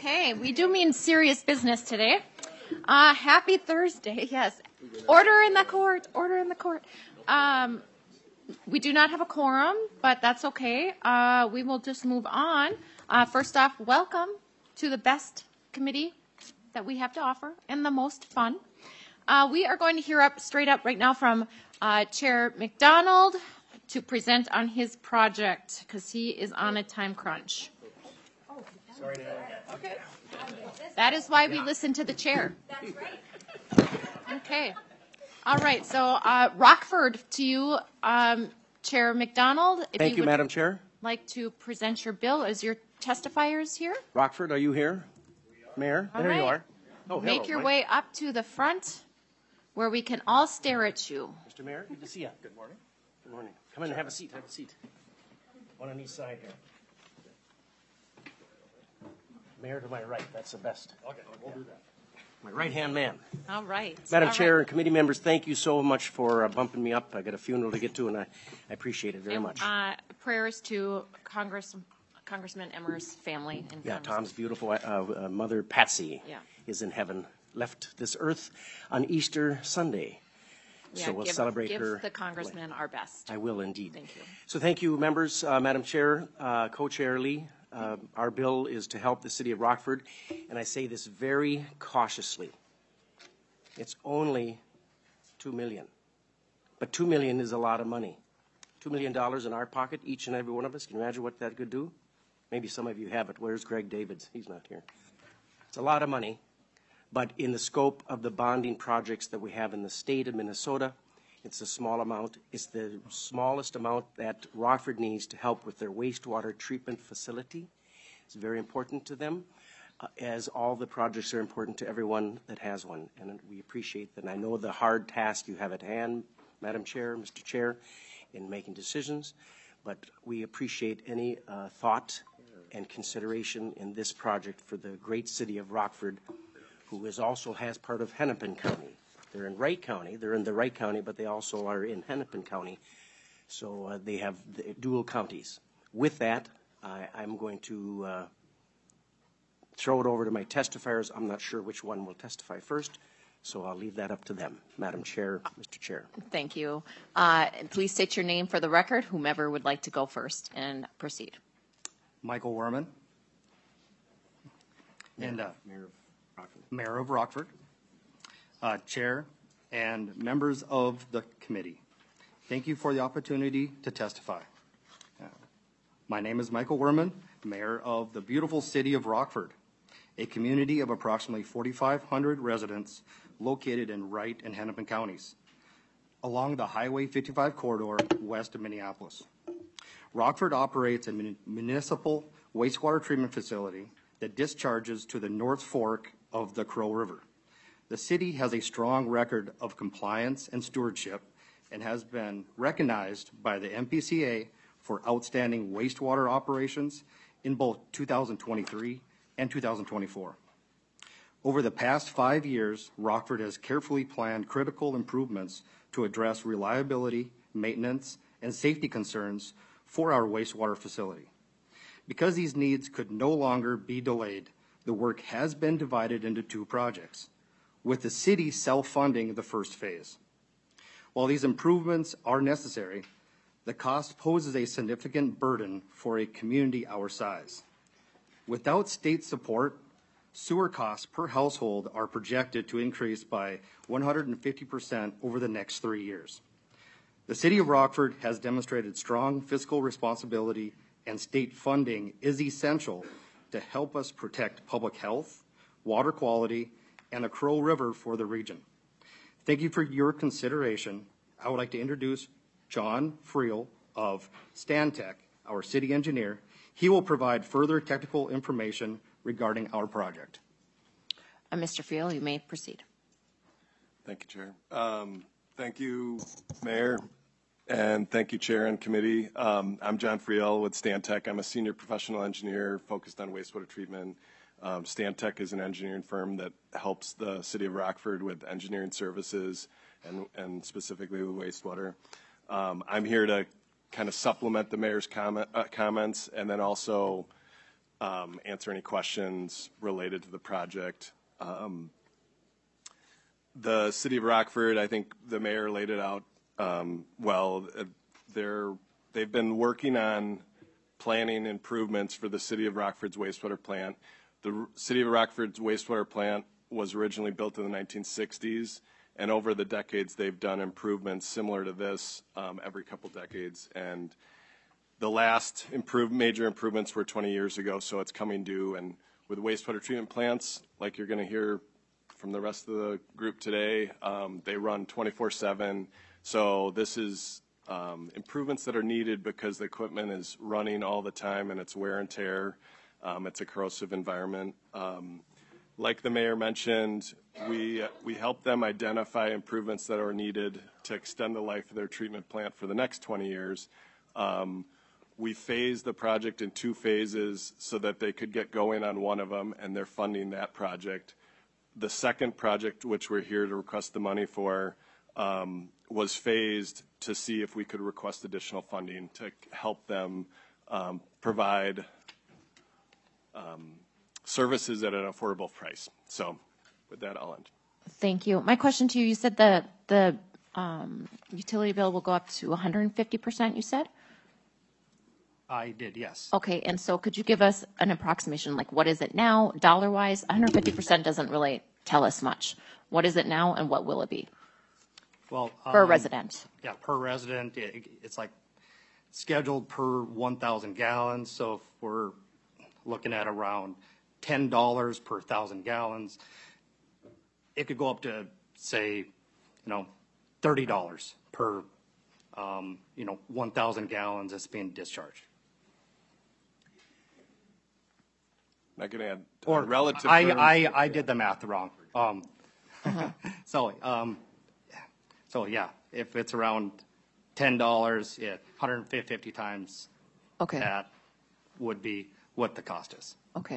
Okay, we do mean serious business today. Happy Thursday, yes. Order in the court, order in the court. We do not have a quorum, but that's okay. We will just move on. First off, welcome to the best committee that we have to offer and the most fun. We are going to hear straight up right now from Chair McDonald to present on his project because he is on a time crunch. Sorry to Okay. That is why we listen to the chair. That's right. Okay. All right. So Rockford, to you, Chair McDonald. Thank you, Madam Chair. Like to present your bill as your testifiers here. Rockford, are you here? Mayor, All there right. you are. Oh, hello, Make your Mike. way up to the front where we can all stare at you. Mr. Mayor, good to see you. Good morning. Good morning. Come in and have a seat. Have a seat. One on each side here. Mayor to my right. That's the best. Okay, we'll do that. My right-hand man. All right. Madam All Chair right. and committee members, thank you so much for bumping me up. I got a funeral to get to, and I appreciate it very much. Prayers to Congressman Emmer's family. And Yeah, Tom's beautiful mother, Patsy, is in heaven, left this earth on Easter Sunday. Yeah, So we'll celebrate give her. the congressman our best. I will indeed. Thank you. So thank you, members, Madam Chair, Co-Chair Lee. Our bill is to help the city of Rockford, and I say this very cautiously. It's only $2 million, but $2 million is a lot of money. $2 million in our pocket, each and every one of us. Can you imagine what that could do? Maybe some of you have it. Where's Greg Davids? He's not here. It's a lot of money, but in the scope of the bonding projects that we have in the state of Minnesota, it's a small amount. It's the smallest amount that Rockford needs to help with their wastewater treatment facility. It's very important to them, as all the projects are important to everyone that has one. And we appreciate that. And I know the hard task you have at hand, Madam Chair, Mr. Chair, in making decisions, but we appreciate any thought and consideration in this project for the great city of Rockford, who also has part of Hennepin County. They're in Wright County. They're in the Wright County, but they also are in Hennepin County. So they have the dual counties. With that, I'm going to throw it over to my testifiers. I'm not sure which one will testify first, so I'll leave that up to them. Madam Chair, Mr. Chair. Thank you. Please state your name for the record, whomever would like to go first, and proceed. Michael Werman, and Mayor of Rockford, Chair, and members of the committee. Thank you for the opportunity to testify. My name is Michael Werman, Mayor of the beautiful city of Rockford, a community of approximately 4,500 residents located in Wright and Hennepin counties, along the Highway 55 corridor west of Minneapolis. Rockford operates a municipal wastewater treatment facility that discharges to the North Fork of the Crow River. The city has a strong record of compliance and stewardship and has been recognized by the MPCA for outstanding wastewater operations in both 2023 and 2024. Over the past 5 years, Rockford has carefully planned critical improvements to address reliability, maintenance, and safety concerns for our wastewater facility. Because these needs could no longer be delayed, the work has been divided into 2 projects, with the city self-funding the first phase. While these improvements are necessary, the cost poses a significant burden for a community our size. Without state support, sewer costs per household are projected to increase by 150% over the next 3 years. The city of Rockford has demonstrated strong fiscal responsibility, and state funding is essential to help us protect public health, water quality, and the Crow River for the region. Thank you for your consideration. I would like to introduce John Friel of Stantec, our city engineer. He will provide further technical information regarding our project. Mr. Friel, you may proceed. Thank you, Chair. Thank you, Mayor, and thank you, Chair and committee. I'm John Friel with Stantec. I'm a senior professional engineer focused on wastewater treatment. Stantec is an engineering firm that helps the city of Rockford with engineering services and specifically with wastewater. I'm here to kind of supplement the mayor's comments and then also answer any questions related to the project. The City of Rockford, I think the mayor laid it out well. They've been working on planning improvements for the City of Rockford's wastewater plant. The City of Rockford's wastewater plant was originally built in the 1960s, and over the decades they've done improvements similar to this every couple decades. And the last major improvements were 20 years ago, so it's coming due. And with wastewater treatment plants, like you're going to hear from the rest of the group today, they run 24/7. So this is improvements that are needed because the equipment is running all the time and it's wear and tear. It's a corrosive environment. Like the mayor mentioned, we help them identify improvements that are needed to extend the life of their treatment plant for the next 20 years. We phased the project in 2 phases so that they could get going on one of them, and they're funding that project. The second project, which we're here to request the money for, was phased to see if we could request additional funding to help them provide services at an affordable price. So with that, I'll end. Thank you. My question to you, you said the utility bill will go up to 150%, you said? I did, yes. Okay, and so could you give us an approximation, like what is it now, dollar-wise? 150% doesn't really tell us much. What is it now and what will it be Well, for a resident? Yeah, per resident, it's like scheduled per 1,000 gallons. So if we're looking at around $10 per 1,000 gallons, it could go up to, say, $30 per, 1,000 gallons that's being discharged. Not going to add Or relative. I did the math wrong. So yeah, if it's around $10, 150 times Okay. that would be what the cost is. Okay.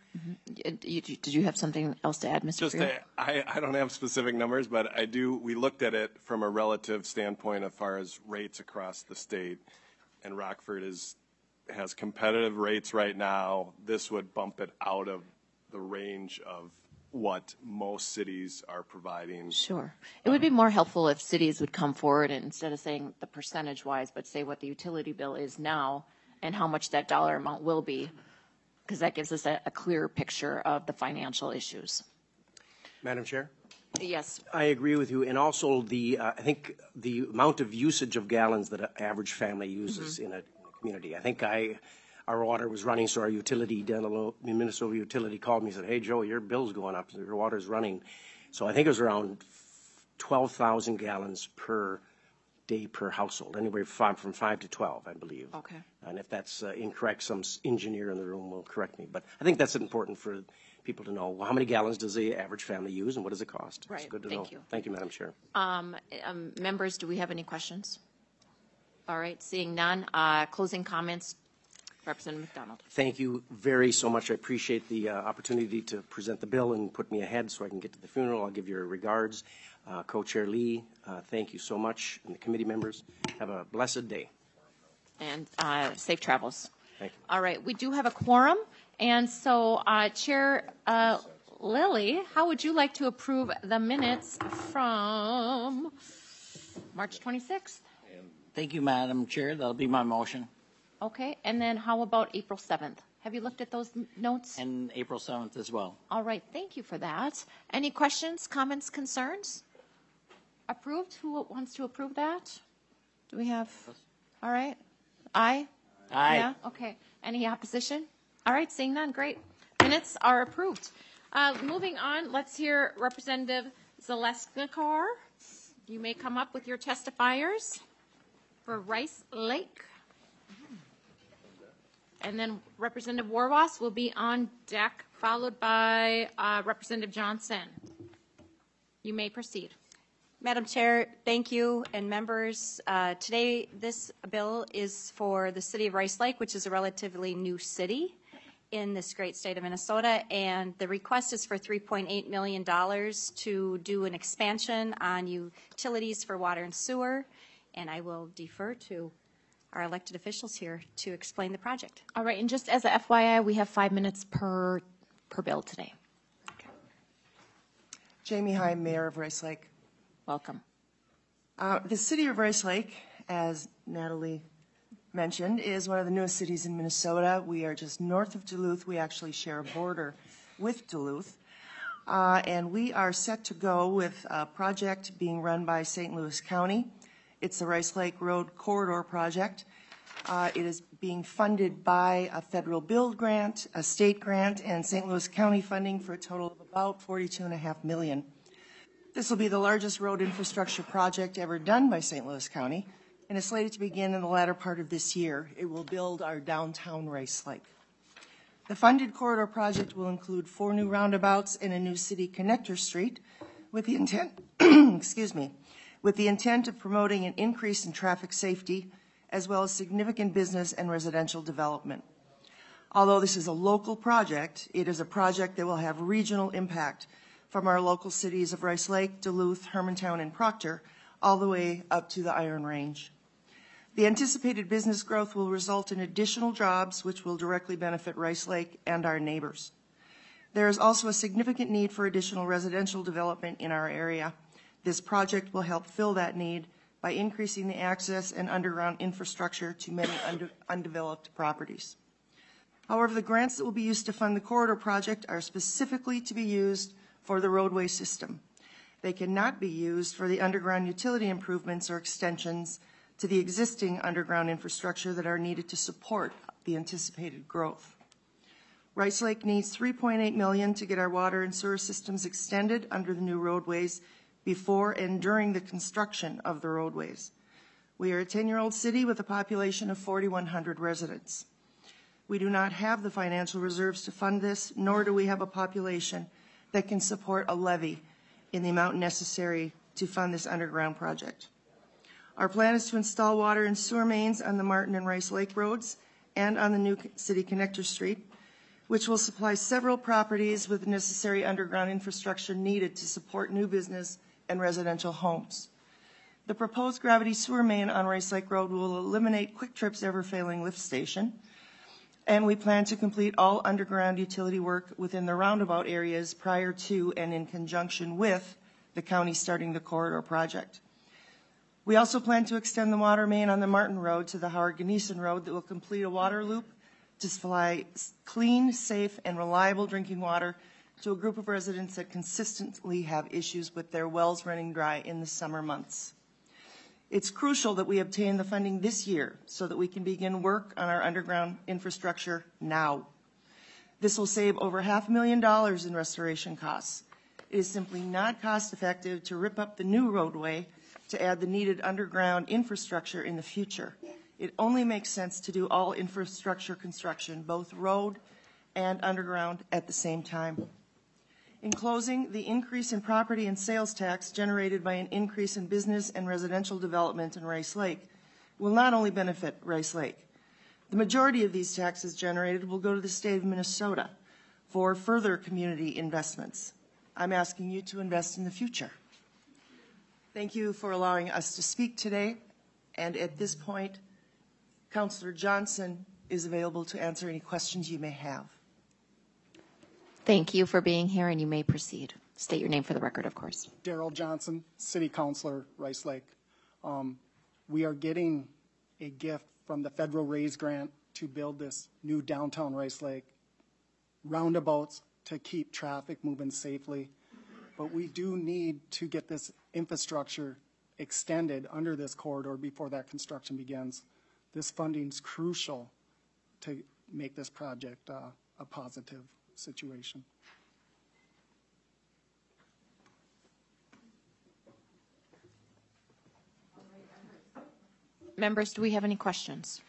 Did you have something else to add, Mr. Just Friel? I don't have specific numbers, but I do. We looked at it from a relative standpoint as far as rates across the state, and Rockford has competitive rates right now. This would bump it out of the range of what most cities are providing. Sure. It would be more helpful if cities would come forward and instead of saying the percentage-wise, but say what the utility bill is now and how much that dollar amount will be, because that gives us a clearer picture of the financial issues. Madam Chair? Yes. I agree with you. And also I think the amount of usage of gallons that an average family uses in a community. I think our water was running, so our utility, Minnesota utility called me and said, hey, Joe, your bill's going up. Your water's running. So I think it was around 12,000 gallons per day per household, anywhere from 5 to 12, I believe. Okay. And if that's incorrect, some engineer in the room will correct me. But I think that's important for people to know. Well, how many gallons does the average family use and what does it cost? Right. It's good to Thank know. you. Thank you, Madam Chair. Members, do we have any questions? All right. Seeing none. Closing comments. Representative McDonald. Thank you so much. I appreciate the opportunity to present the bill and put me ahead so I can get to the funeral. I'll give your regards. Co-Chair Lee, thank you so much. And the committee members, have a blessed day. And safe travels. Thank you. All right. We do have a quorum. And so, Chair Lilly, how would you like to approve the minutes from March 26th? Thank you, Madam Chair. That'll be my motion. Okay. And then how about April 7th? Have you looked at those notes? And April 7th as well. All right. Thank you for that. Any questions, comments, concerns? Approved? Who wants to approve that? Do we have? All right. Aye? Aye. Yeah? Okay. Any opposition? All right. Seeing none. Great. Minutes are approved. Moving on, let's hear Representative Zaleskar. You may come up with your testifiers for Rice Lake. And then Representative Warwas will be on deck, followed by Representative Johnson. You may proceed. Madam Chair, thank you, and members. Today, this bill is for the city of Rice Lake, which is a relatively new city in this great state of Minnesota, and the request is for $3.8 million to do an expansion on utilities for water and sewer, and I will defer to our elected officials here to explain the project. All right, and just as a FYI, we have 5 minutes per bill today. Jamie Heim, Mayor of Rice Lake. Welcome. The city of Rice Lake, as Natalie mentioned, is one of the newest cities in Minnesota. We are just north of Duluth. We actually share a border with Duluth. And we are set to go with a project being run by St. Louis County. It's the Rice Lake Road Corridor Project. It is being funded by a federal build grant, a state grant, and St. Louis County funding for a total of about $42.5 million. This will be the largest road infrastructure project ever done by St. Louis County, and is slated to begin in the latter part of this year. It will build our downtown Rice Lake. The funded corridor project will include 4 new roundabouts and a new city connector street with the intent, with the intent of promoting an increase in traffic safety as well as significant business and residential development. Although this is a local project, it is a project that will have regional impact from our local cities of Rice Lake, Duluth, Hermantown, and Proctor, all the way up to the Iron Range. The anticipated business growth will result in additional jobs, which will directly benefit Rice Lake and our neighbors. There is also a significant need for additional residential development in our area. This project will help fill that need by increasing the access and underground infrastructure to many undeveloped properties. However, the grants that will be used to fund the corridor project are specifically to be used for the roadway system. They cannot be used for the underground utility improvements or extensions to the existing underground infrastructure that are needed to support the anticipated growth. Rice Lake needs $3.8 million to get our water and sewer systems extended under the new roadways before and during the construction of the roadways. We are a 10-year-old city with a population of 4,100 residents. We do not have the financial reserves to fund this, nor do we have a population that can support a levy in the amount necessary to fund this underground project. Our plan is to install water and sewer mains on the Martin and Rice Lake roads and on the new city connector street, which will supply several properties with the necessary underground infrastructure needed to support new business and residential homes. The proposed gravity sewer main on Rice Lake Road will eliminate Quick Trip's ever-failing lift station, and we plan to complete all underground utility work within the roundabout areas prior to and in conjunction with the county starting the corridor project. We also plan to extend the water main on the Martin Road to the Howard Gneissen Road that will complete a water loop to supply clean, safe, and reliable drinking water to a group of residents that consistently have issues with their wells running dry in the summer months. It's crucial that we obtain the funding this year so that we can begin work on our underground infrastructure now. This will save over $500,000 in restoration costs. It is simply not cost effective to rip up the new roadway to add the needed underground infrastructure in the future. It only makes sense to do all infrastructure construction, both road and underground, at the same time. In closing, the increase in property and sales tax generated by an increase in business and residential development in Rice Lake will not only benefit Rice Lake. The majority of these taxes generated will go to the state of Minnesota for further community investments. I'm asking you to invest in the future. Thank you for allowing us to speak today. And at this point, Councillor Johnson is available to answer any questions you may have. Thank you for being here, and you may proceed. State your name for the record, of course. Daryl Johnson, City Councilor, Rice Lake. We are getting a gift from the federal RAISE grant to build this new downtown Rice Lake roundabouts to keep traffic moving safely. But we do need to get this infrastructure extended under this corridor before that construction begins. This funding is crucial to make this project a positive situation. Members, do we have any questions?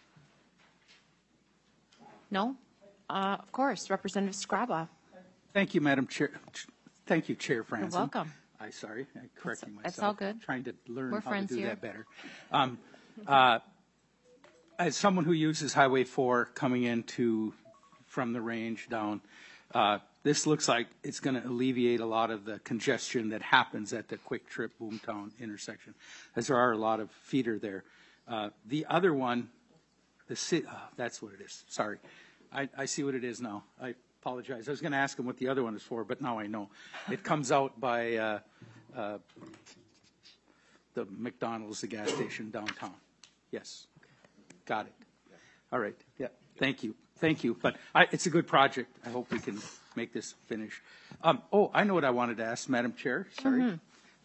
No? Of course, Representative Skraba. Thank you, Madam Chair. Thank you, Chair Franzen. You're welcome. I'm correcting myself. It's all good. Trying to learn We're how to friends do here. that better. As someone who uses Highway 4 coming into from the range down, this looks like it's going to alleviate a lot of the congestion that happens at the Quick Trip Boomtown intersection, as there are a lot of feeder there. The other one, that's what it is. Sorry. I see what it is now. I apologize. I was going to ask him what the other one is for, but now I know. It comes out by the McDonald's, the gas station downtown. Yes. Got it. All right. Yeah. Thank you. Thank you. But it's a good project. I hope we can make this finish. I know what I wanted to ask, Madam Chair. Sorry.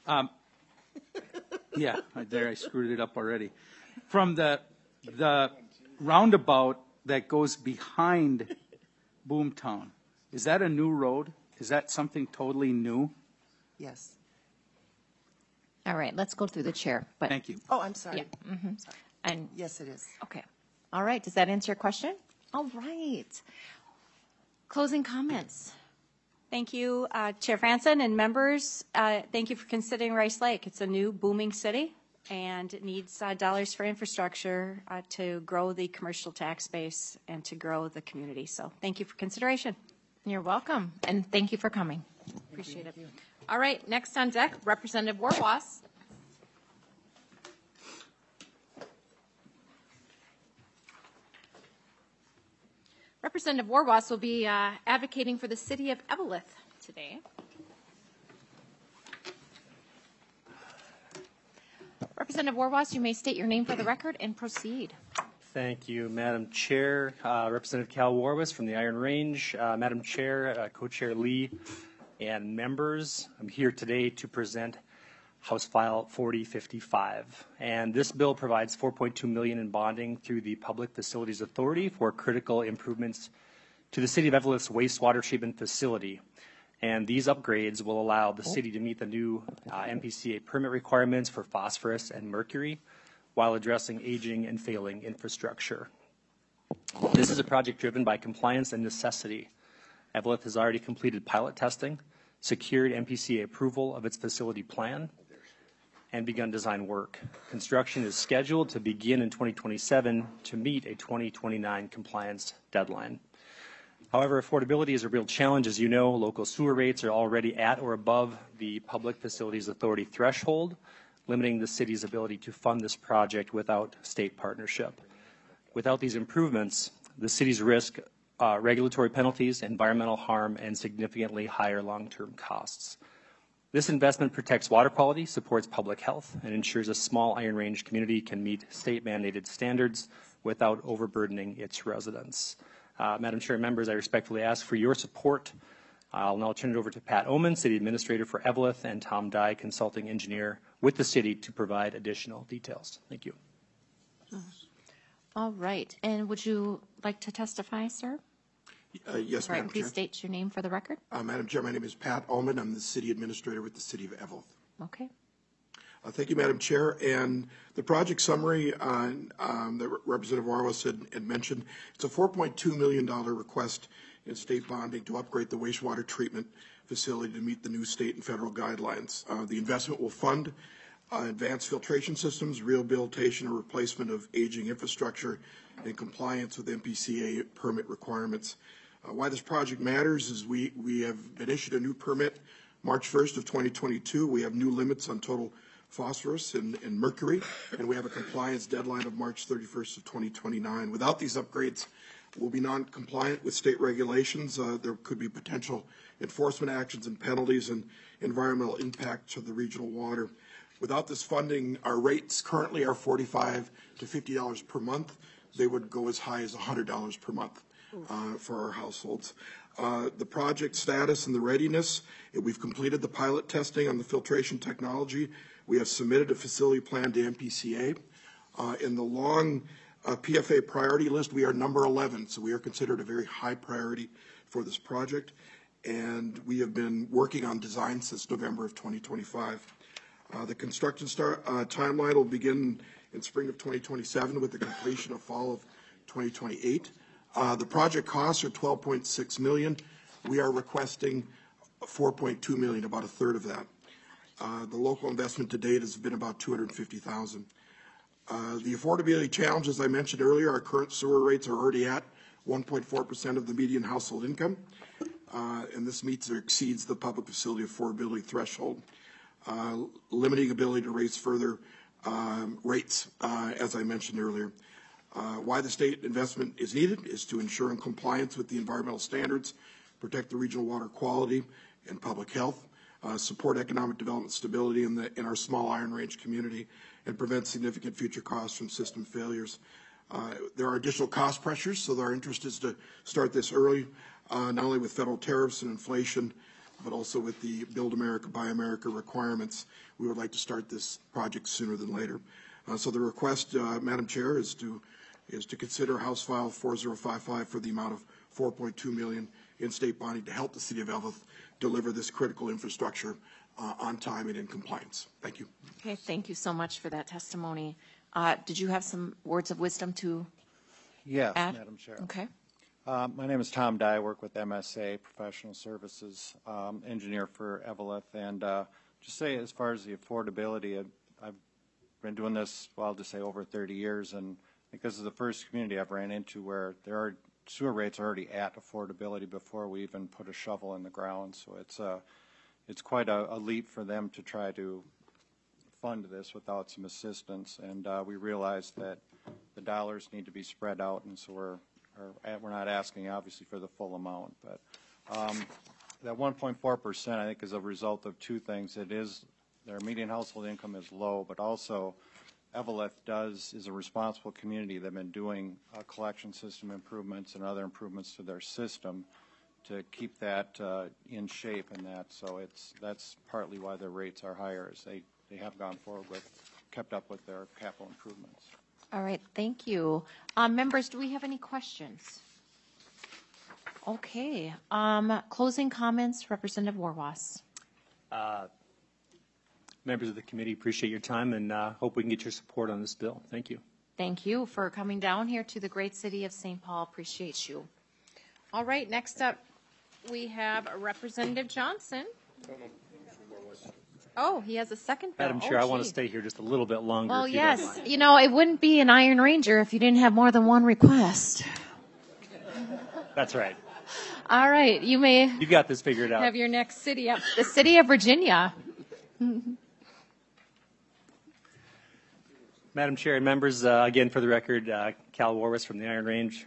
Yeah, there I screwed it up already. From the roundabout that goes behind Boomtown, is that a new road? Is that something totally new? Yes. All right, let's go through the chair. But Thank you. Oh, I'm sorry. Yeah. And Yes, it is. okay. All right. Does that answer your question? All right. Closing comments. Thank you, Chair Franson and members. Thank you for considering Rice Lake. It's a new booming city, and it needs dollars for infrastructure to grow the commercial tax base and to grow the community. So thank you for consideration. You're welcome, and thank you for coming. Appreciate it. All right, next on deck, Representative Warwas. Representative Warwas will be advocating for the city of Eveleth today. Representative Warwas, you may state your name for the record and proceed. Thank you, Madam Chair. Representative Cal Warwas from the Iron Range. Madam Chair, Co-Chair Lee, and members, I'm here today to present House File 4055. And this bill provides $4.2 million in bonding through the Public Facilities Authority for critical improvements to the City of Eveleth's wastewater treatment facility. And these upgrades will allow the city to meet the new MPCA permit requirements for phosphorus and mercury while addressing aging and failing infrastructure. This is a project driven by compliance and necessity. Eveleth has already completed pilot testing, secured MPCA approval of its facility plan, and begun design work. Construction is scheduled to begin in 2027 to meet a 2029 compliance deadline. However, affordability is a real challenge. As you know, local sewer rates are already at or above the Public Facilities Authority threshold, limiting the city's ability to fund this project without state partnership. Without these improvements, the city's risk regulatory penalties, environmental harm, and significantly higher long-term costs. This investment protects water quality, supports public health, and ensures a small Iron Range community can meet state-mandated standards without overburdening its residents. Madam Chair, members, I respectfully ask for your support. I'll now turn it over to Pat Oman, City Administrator for Eveleth, and Tom Dye, Consulting Engineer with the city, to provide additional details. Thank you. All right. And would you like to testify, sir? Yes, Madam Please Chair. state your name for the record. Madam Chair, my name is Pat Ullman. I'm the City Administrator with the City of Eveleth. Okay. Thank you, Madam Chair. And the project summary that Representative Warwas had mentioned, it's a $4.2 million request in state bonding to upgrade the wastewater treatment facility to meet the new state and federal guidelines. The investment will fund advanced filtration systems, rehabilitation or replacement of aging infrastructure, and compliance with MPCA permit requirements. Why this project matters is we have been issued a new permit March 1st of 2022. We have new limits on total phosphorus and mercury, and we have a compliance deadline of March 31st of 2029. Without these upgrades, we'll be non-compliant with state regulations. There could be potential enforcement actions and penalties and environmental impact to the regional water. Without this funding, our rates currently are $45 to $50 per month. They would go as high as $100 per month for our households. The project status and the readiness, we've completed the pilot testing on the filtration technology. We have submitted a facility plan to MPCA. In the long PFA priority list, we are number 11, so we are considered a very high priority for this project. And we have been working on design since November of 2025. The construction timeline will begin in spring of 2027 with the completion of fall of 2028. The project costs are $12.6 million. We are requesting $4.2 million, about a third of that. The local investment to date has been about $250,000. The affordability challenge, as I mentioned earlier, our current sewer rates are already at 1.4% of the median household income, and this meets or exceeds the public facility affordability threshold, limiting ability to raise further rates, as I mentioned earlier. Why the state investment is needed is to ensure compliance with the environmental standards, protect the regional water quality and public health, support economic development stability in our small Iron Range community, and prevent significant future costs from system failures. There are additional cost pressures, so our interest is to start this early, not only with federal tariffs and inflation, but also with the Build America, Buy America requirements. We would like to start this project sooner than later. So the request, Madam Chair, is to consider House File 4055 for the amount of $4.2 million in state bonding to help the City of Evelyn deliver this critical infrastructure on time and in compliance. Thank you. Okay, thank you so much for that testimony. Did you have some words of wisdom to Yes, add? Madam Chair. Okay. My name is Tom Dye. I work with MSA Professional Services, engineer for Evelyn. And just say as far as the affordability, I've been doing this, well, I'll just say over 30 years. And I think this is the first community I've ran into where there are sewer rates are already at affordability before we even put a shovel in the ground. So it's quite a leap for them to try to fund this without some assistance. And we realize that the dollars need to be spread out, and so we're not asking obviously for the full amount. But that 1.4% I think is a result of two things. It is their median household income is low, but also Evelyn is a responsible community. They've been doing collection system improvements and other improvements to their system to keep that in shape, and so that's partly why their rates are higher, as they have gone forward kept up with their capital improvements. All right, thank you. Members, do we have any questions? Okay. Closing comments, Representative Warwas. Members of the committee, appreciate your time and hope we can get your support on this bill. Thank you. Thank you for coming down here to the great city of St. Paul. Appreciate you. All right, next up we have Representative Johnson. Oh, he has a second bill. Madam Chair, I want to stay here just a little bit longer. Well, if you don't yes. mind. You know, it wouldn't be an Iron Ranger if you didn't have more than one request. That's right. All right, you may You got this figured out. have your next city up. The city of Virginia. Madam Chair and members, again, for the record, Cal Warwas from the Iron Range.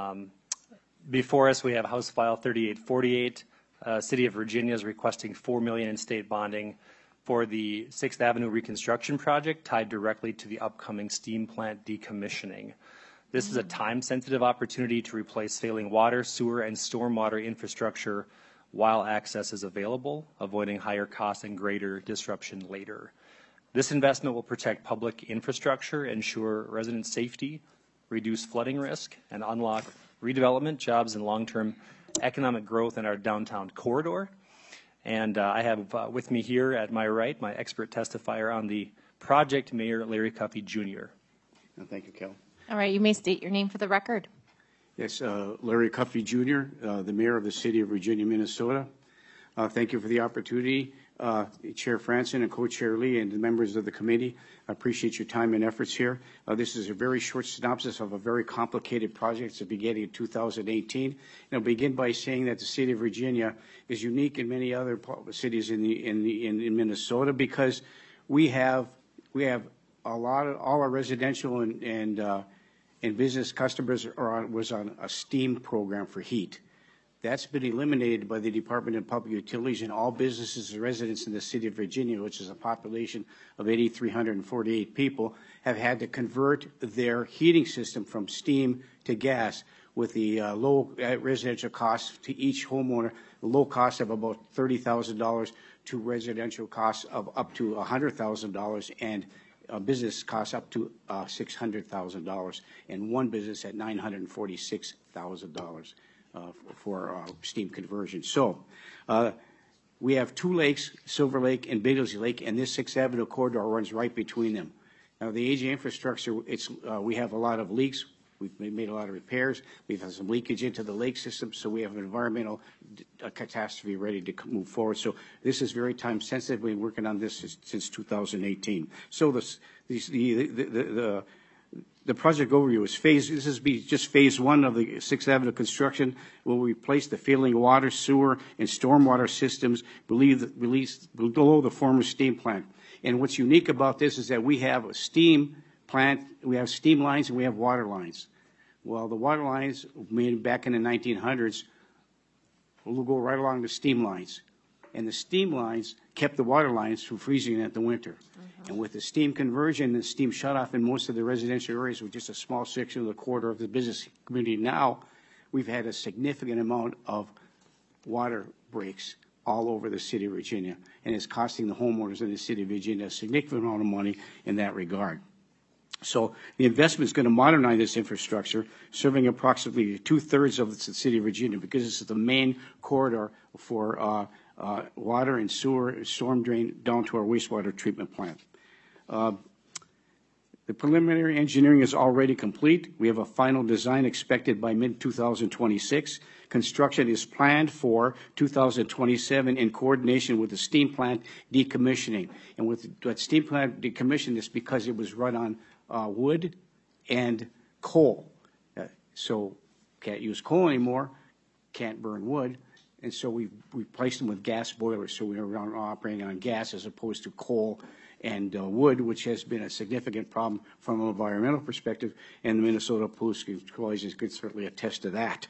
Before us, we have House File 3848. City of Virginia is requesting $4 million in state bonding for the 6th Avenue reconstruction project tied directly to the upcoming steam plant decommissioning. This is a time-sensitive opportunity to replace failing water, sewer, and stormwater infrastructure while access is available, avoiding higher costs and greater disruption later. This investment will protect public infrastructure, ensure resident safety, reduce flooding risk, and unlock redevelopment, jobs, and long-term economic growth in our downtown corridor. And I have with me here at my right my expert testifier on the project, Mayor Larry Cuffey Jr. Thank you, Cal. All right, you may state your name for the record. Yes, Larry Cuffey Jr., the mayor of the city of Virginia, Minnesota. Thank you for the opportunity. Chair Franson and Co-Chair Lee and the members of the committee, I appreciate your time and efforts here. This is a very short synopsis of a very complicated project. It's beginning in 2018. And I'll begin by saying that the city of Virginia is unique in many other cities in Minnesota because we have a lot of all our residential and business customers was on a STEAM program for heat. That's been eliminated by the Department of Public Utilities, and all businesses and residents in the city of Virginia, which is a population of 8,348 people, have had to convert their heating system from steam to gas with the low residential costs to each homeowner, the low cost of about $30,000 to residential costs of up to $100,000 and business costs up to $600,000, and one business at $946,000. For steam conversion. So we have two lakes, Silver Lake and Bigley Lake, and this 6th Avenue corridor runs right between them. Now, the aging infrastructure, we have a lot of leaks. We've made a lot of repairs. We've had some leakage into the lake system, so we have an environmental catastrophe ready to move forward. So this is very time sensitive. We've been working on this since 2018. So the project overview is this is just phase one of the 6th Avenue construction. Will replace the failing water, sewer, and stormwater systems below the former steam plant. And what's unique about this is that we have a steam plant, we have steam lines and we have water lines. Well, the water lines made back in the 1900s will go right along the steam lines. And the steam lines kept the water lines from freezing in the winter. And with the steam conversion and steam shutoff in most of the residential areas with just a small section of the quarter of the business community now, we've had a significant amount of water breaks all over the city of Virginia, and it's costing the homeowners in the city of Virginia a significant amount of money in that regard. So the investment is going to modernize this infrastructure, serving approximately 2/3 of the city of Virginia, because this is the main corridor for water and sewer, storm drain down to our wastewater treatment plant. The preliminary engineering is already complete. We have a final design expected by mid-2026. Construction is planned for 2027 in coordination with the steam plant decommissioning. And with that steam plant decommissioning, it's because it was run on wood and coal. So can't use coal anymore, can't burn wood. And so we replaced them with gas boilers. So we are operating on gas as opposed to coal and wood, which has been a significant problem from an environmental perspective, and the Minnesota Pollution Control Agency could certainly attest to that.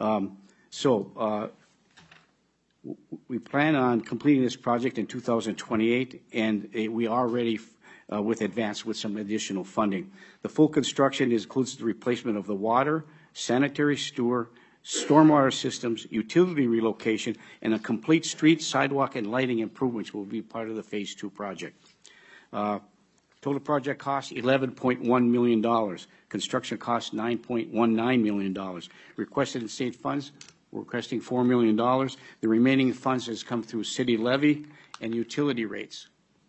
We plan on completing this project in 2028, and we are ready with advance with some additional funding. The full construction includes the replacement of the water, sanitary sewer, stormwater systems, utility relocation, and a complete street, sidewalk, and lighting improvements will be part of the Phase 2 project. Total project cost, $11.1 million. Construction cost, $9.19 million. Requested in state funds, we're requesting $4 million. The remaining funds has come through city levy and utility rates.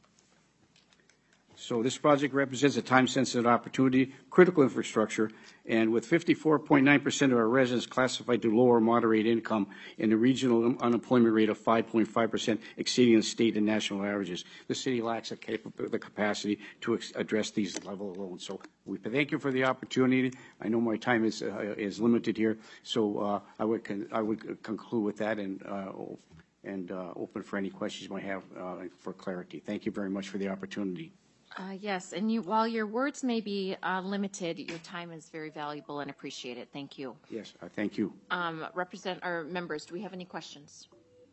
So this project represents a time-sensitive opportunity, critical infrastructure, and with 54.9% of our residents classified to low or moderate income and a regional unemployment rate of 5.5%, exceeding the state and national averages, the city lacks the capacity to address these level of loans. So we thank you for the opportunity. I know my time is limited here, so I would conclude with that and open for any questions you might have for clarity. Thank you very much for the opportunity. Yes, and while your words may be limited, your time is very valuable and appreciated. Thank you. Yes, thank you. Members, do we have any questions?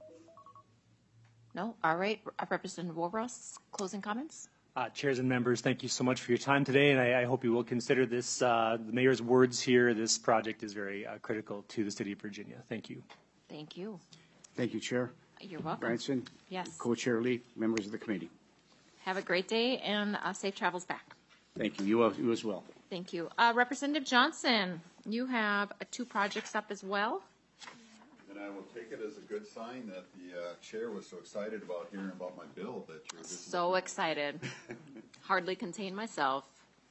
No? All right. Representative Warros, closing comments? Chairs and members, thank you so much for your time today, and I hope you will consider this, the mayor's words here. This project is very critical to the city of Virginia. Thank you. Thank you. Thank you, Chair. You're welcome. Branson. Yes. Co-Chair Lee, members of the committee. Have a great day and safe travels back. Thank you. You as well. Thank you. Representative Johnson, you have 2 projects up as well. And I will take it as a good sign that the chair was so excited about hearing about my bill that you're so excited. Hardly contain myself.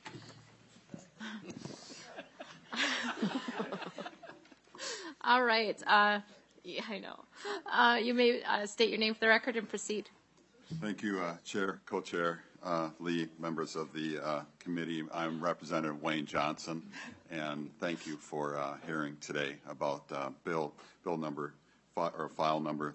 All right. Yeah, I know. You may state your name for the record and proceed. Thank you, Chair, Co-Chair Lee, members of the committee. I'm Representative Wayne Johnson, and thank you for hearing today about bill number file number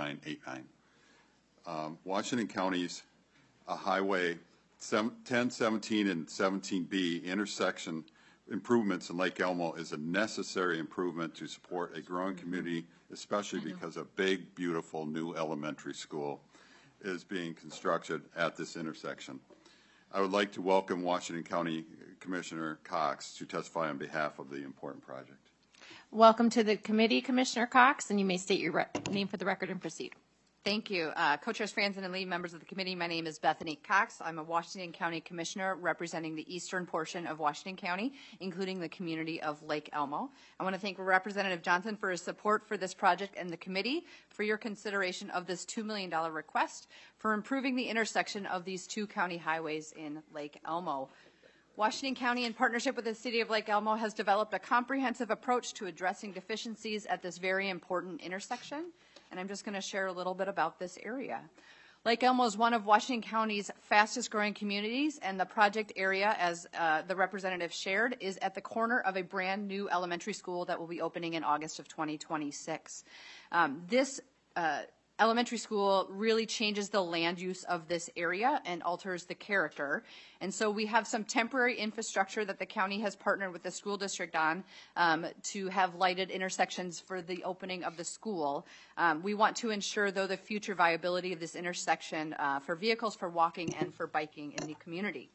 3989. Washington County's Highway 10, 17, and 17B intersection improvements in Lake Elmo is a necessary improvement to support a growing community, especially because a big, beautiful new elementary school is being constructed at this intersection. I would like to welcome Washington County Commissioner Cox to testify on behalf of the important project. Welcome to the committee, Commissioner Cox, and you may state your name for the record and proceed. Thank you. Co-Chairs Franzen and Lee, members of the committee, my name is Bethany Cox. I'm a Washington County Commissioner representing the eastern portion of Washington County, including the community of Lake Elmo. I want to thank Representative Johnson for his support for this project and the committee for your consideration of this $2 million request for improving the intersection of these 2 county highways in Lake Elmo. Washington County, in partnership with the City of Lake Elmo, has developed a comprehensive approach to addressing deficiencies at this very important intersection. And I'm just going to share a little bit about this area. Lake Elmo is one of Washington County's fastest growing communities, and the project area, as the representative shared, is at the corner of a brand new elementary school that will be opening in August of 2026. This elementary school really changes the land use of this area and alters the character. And so we have some temporary infrastructure that the county has partnered with the school district on to have lighted intersections for the opening of the school. We want to ensure, though, the future viability of this intersection for vehicles, for walking, and for biking in the community.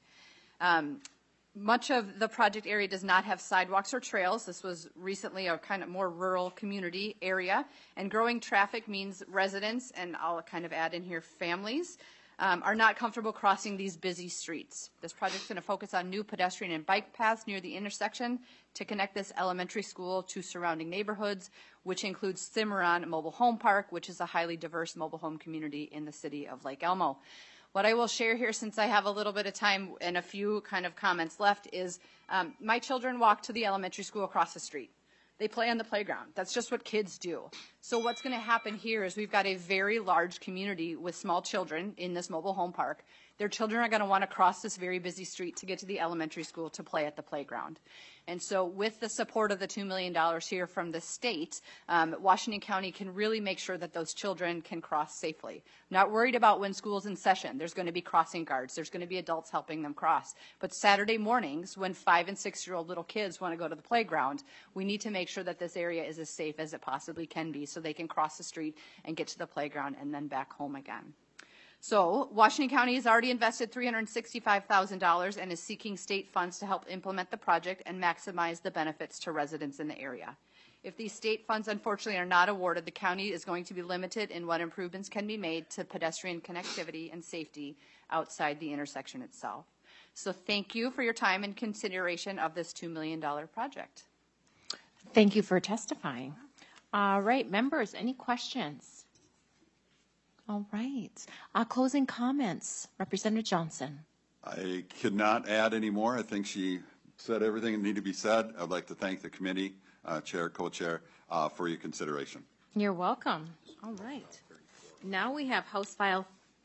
Much of the project area does not have sidewalks or trails. This was recently a kind of more rural community area, and growing traffic means residents, and I'll kind of add in here families, are not comfortable crossing these busy streets. This project is going to focus on new pedestrian and bike paths near the intersection to connect this elementary school to surrounding neighborhoods, which includes Cimarron Mobile Home Park, which is a highly diverse mobile home community in the city of Lake Elmo. What I will share here, since I have a little bit of time and a few kind of comments left, is my children walk to the elementary school across the street. They play on the playground. That's just what kids do. So what's going to happen here is we've got a very large community with small children in this mobile home park. Their children are going to want to cross this very busy street to get to the elementary school to play at the playground. And so with the support of the $2 million here from the state, Washington County can really make sure that those children can cross safely. Not worried about when school's in session. There's going to be crossing guards. There's going to be adults helping them cross. But Saturday mornings, when 5- and 6-year-old little kids want to go to the playground, we need to make sure that this area is as safe as it possibly can be so they can cross the street and get to the playground and then back home again. So Washington County has already invested $365,000 and is seeking state funds to help implement the project and maximize the benefits to residents in the area. If these state funds unfortunately are not awarded, the county is going to be limited in what improvements can be made to pedestrian connectivity and safety outside the intersection itself. So thank you for your time and consideration of this $2 million project. Thank you for testifying. All right, members, any questions? All right. Closing comments. Representative Johnson. I could not add any more. I think she said everything that needed to be said. I'd like to thank the committee, chair, co-chair, for your consideration. You're welcome. All right. Now we have House File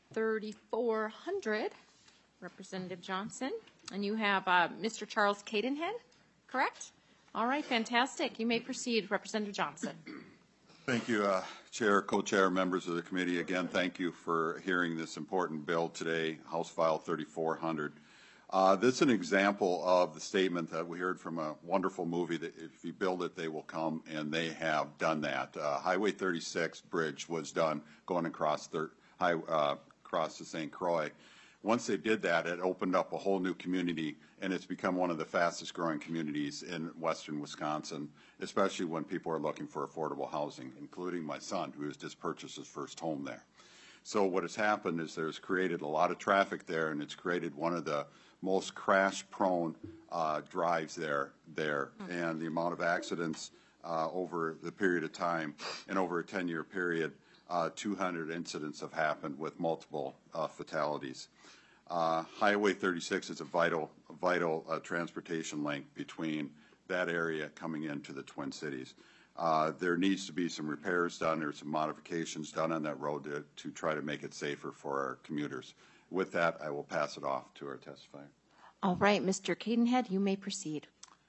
3400, Representative Johnson, and you have Mr. Charles Cadenhead, correct? All right, fantastic. You may proceed, Representative Johnson. Thank you, Chair, co-chair, members of the committee. Again, thank you for hearing this important bill today, House File 3400. This is an example of the statement that we heard from a wonderful movie that if you build it, they will come, and they have done that. Highway 36 bridge was done going across the St. Croix. Once they did that, it opened up a whole new community, and it's become one of the fastest growing communities in western Wisconsin, especially when people are looking for affordable housing, including my son, who has just purchased his first home there. So what has happened is there's created a lot of traffic there, and it's created one of the most crash-prone drives there. And the amount of accidents over the period of time, and over a 10-year period, 200 incidents have happened with multiple fatalities. Highway 36 is a vital transportation link between that area coming into the Twin Cities. There needs to be some repairs done. There's some modifications done on that road to try to make it safer for our commuters. With that, I will pass it off to our testifier. All right, Mr. Cadenhead, you may proceed.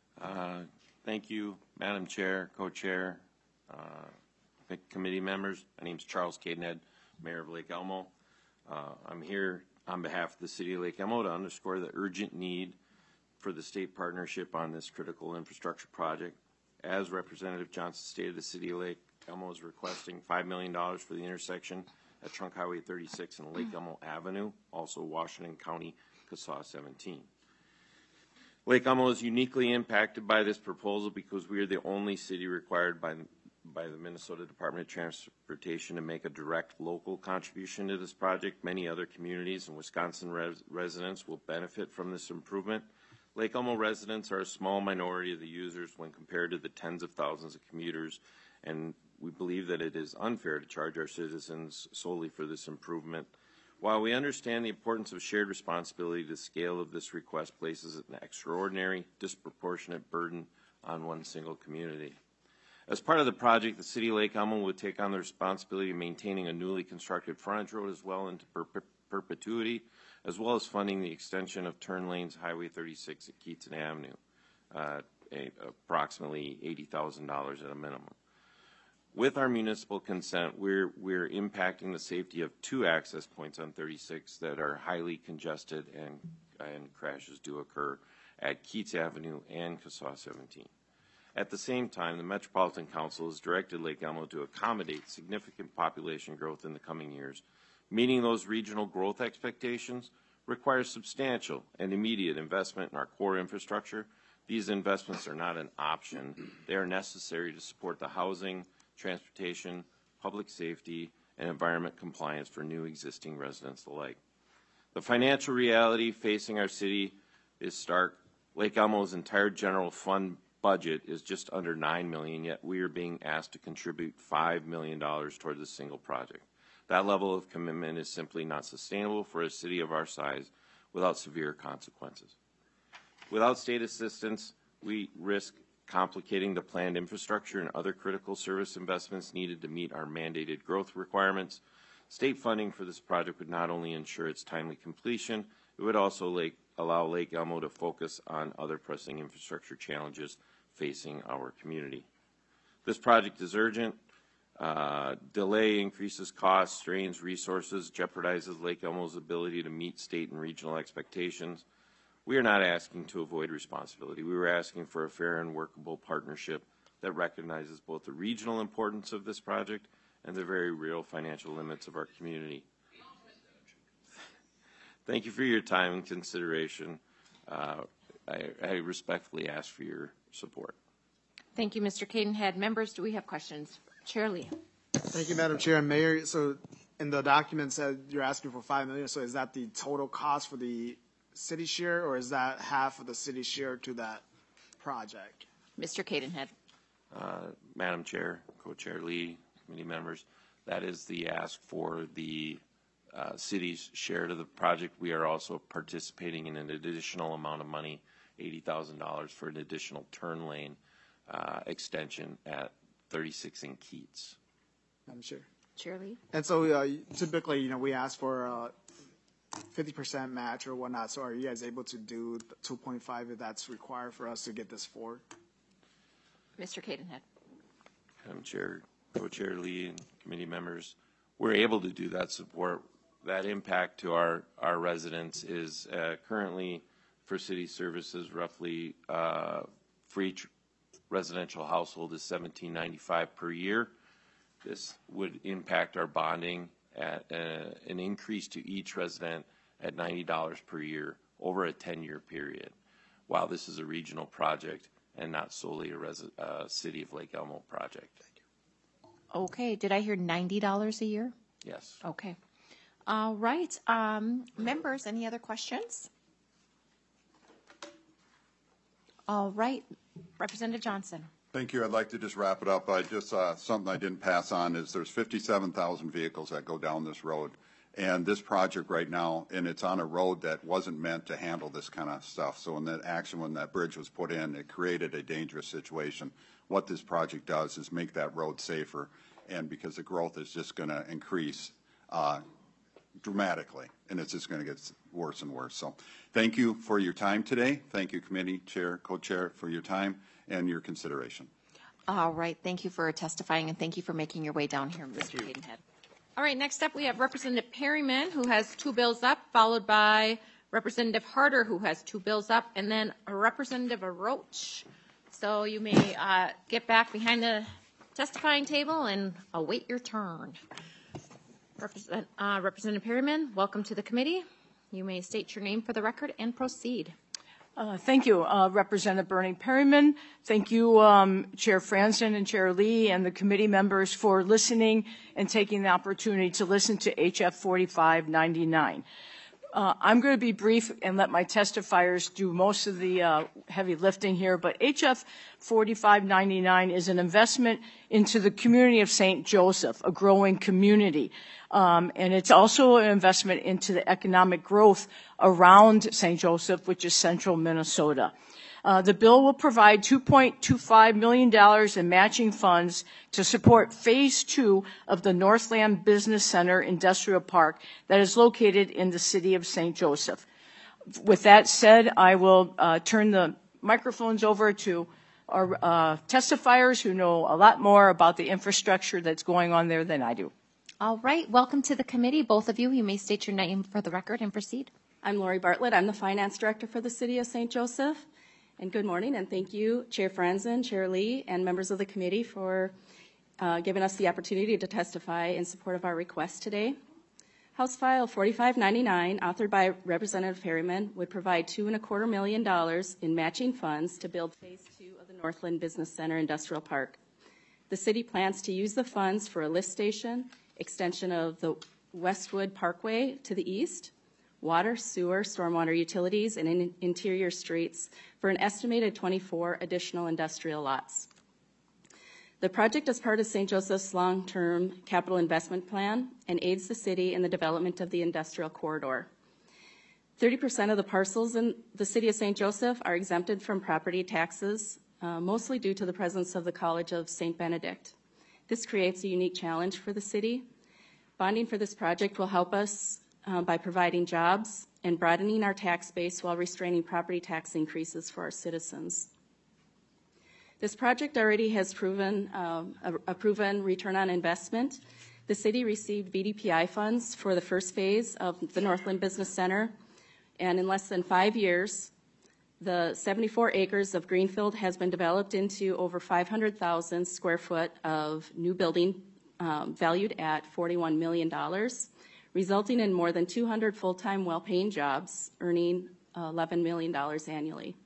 Thank you, Madam Chair, Co-Chair, committee members. My name is Charles Cadenhead, Mayor of Lake Elmo. I'm here on behalf of the City of Lake Elmo to underscore the urgent need for the state partnership on this critical infrastructure project. As Representative Johnson stated, the City of Lake Elmo is requesting $5 million for the intersection at Trunk Highway 36 and Lake Elmo Avenue, also Washington County, CSAH 17. Lake Elmo is uniquely impacted by this proposal because we are the only city required by the Minnesota Department of Transportation to make a direct local contribution to this project. Many other communities and Wisconsin residents will benefit from this improvement. Lake Elmo residents are a small minority of the users when compared to the tens of thousands of commuters, and we believe that it is unfair to charge our citizens solely for this improvement. While we understand the importance of shared responsibility, the scale of this request places an extraordinary, disproportionate burden on one single community. As part of the project, the City of Lake Elmo would take on the responsibility of maintaining a newly constructed frontage road as well into perpetuity, as well as funding the extension of turn lanes Highway 36 at Keatson Avenue, approximately $80,000 at a minimum. With our municipal consent, we're impacting the safety of 2 access points on 36 that are highly congested and crashes do occur at Keats Avenue and Cassaw 17. At the same time, the Metropolitan Council has directed Lake Elmo to accommodate significant population growth in the coming years. Meeting those regional growth expectations requires substantial and immediate investment in our core infrastructure. These investments are not an option. They are necessary to support the housing, transportation, public safety, and environment compliance for new existing residents alike. The financial reality facing our city is stark. Lake Elmo's entire general fund budget is just under $9 million, yet we are being asked to contribute $5 million toward this single project. That level of commitment is simply not sustainable for a city of our size without severe consequences. Without state assistance, we risk complicating the planned infrastructure and other critical service investments needed to meet our mandated growth requirements. State funding for this project would not only ensure its timely completion, it would also allow Lake Elmo to focus on other pressing infrastructure challenges facing our community. This project is urgent. Delay increases costs, strains resources, jeopardizes Lake Elmo's ability to meet state and regional expectations. We are not asking to avoid responsibility. We were asking for a fair and workable partnership that recognizes both the regional importance of this project and the very real financial limits of our community. Thank you for your time and consideration. I respectfully ask for your support. Thank you, Mr. Cadenhead. Members, do we have questions? Chair Lee. Thank you, Madam Chair and Mayor. So in the document said you're asking for $5 million. So is that the total cost for the city share, or is that half of the city share to that project? Mr. Cadenhead. Madam Chair, Co-Chair Lee, committee members, that is the ask for the city's share to the project. We are also participating in an additional amount of money, $80,000 for an additional turn lane extension at 36 in Keats. Madam Chair. Chair Lee. And so typically, we ask for 50% match or whatnot. So are you guys able to do 2.5 if that's required for us to get this forward? Mr. Cadenhead. Madam Chair, Co-Chair Lee, and committee members, we're able to do that support. That impact to our residents is currently for city services roughly for each residential household is $17.95 per year. This would impact our bonding at an increase to each resident at $90 per year over a 10-year period, while this is a regional project and not solely a City of Lake Elmo project. Okay. Did I hear $90 a year? Yes. Okay. All right. Members, any other questions? All right. Representative Johnson. Thank you. I'd like to just wrap it up. Something I didn't pass on is there's 57,000 vehicles that go down this road. And this project right now, and it's on a road that wasn't meant to handle this kind of stuff. So when that bridge was put in, it created a dangerous situation. What this project does is make that road safer, and because the growth is just going to increase dramatically, and it's just going to get worse and worse. So thank you for your time today. Thank you, committee chair, co-chair, for your time and your consideration. All right. Thank you for testifying, and thank you for making your way down here, Mr. Cadenhead. All right. Next up, we have Representative Perryman, who has 2 bills up, followed by Representative Harder, who has 2 bills up, and then Representative Roach. So you may get back behind the testifying table and await your turn. Representative Perryman, welcome to the committee. You may state your name for the record and proceed. Thank you, Representative Bernie Perryman. Thank you, Chair Franzen and Chair Lee and the committee members for listening and taking the opportunity to listen to HF 4599. I'm going to be brief and let my testifiers do most of the heavy lifting here, but HF 4599 is an investment into the community of St. Joseph, a growing community. And it's also an investment into the economic growth around St. Joseph, which is central Minnesota. The bill will provide $2.25 million in matching funds to support Phase 2 of the Northland Business Center Industrial Park that is located in the city of St. Joseph. With that said, I will turn the microphones over to our testifiers who know a lot more about the infrastructure that's going on there than I do. All right, welcome to the committee, both of you. You may state your name for the record and proceed. I'm Lori Bartlett. I'm the Finance Director for the City of St. Joseph. And good morning, and thank you, Chair Franzen, Chair Lee, and members of the committee for giving us the opportunity to testify in support of our request today. House File 4599, authored by Representative Perryman, would provide $2.25 million in matching funds to build Phase 2 of the Northland Business Center Industrial Park. The city plans to use the funds for a lift station, extension of the Westwood Parkway to the east, water, sewer, stormwater utilities, and interior streets for an estimated 24 additional industrial lots. The project is part of St. Joseph's long-term capital investment plan and aids the city in the development of the industrial corridor. 30% of the parcels in the city of St. Joseph are exempted from property taxes, mostly due to the presence of the College of St. Benedict. This creates a unique challenge for the city. Bonding for this project will help us by providing jobs and broadening our tax base while restraining property tax increases for our citizens. This project already has proven a proven return on investment. The city received VDPI funds for the first phase of the Northland Business Center, and in less than 5 years, the 74 acres of greenfield has been developed into over 500,000 square foot of new building valued at $41 million, resulting in more than 200 full-time well-paying jobs, earning $11 million annually.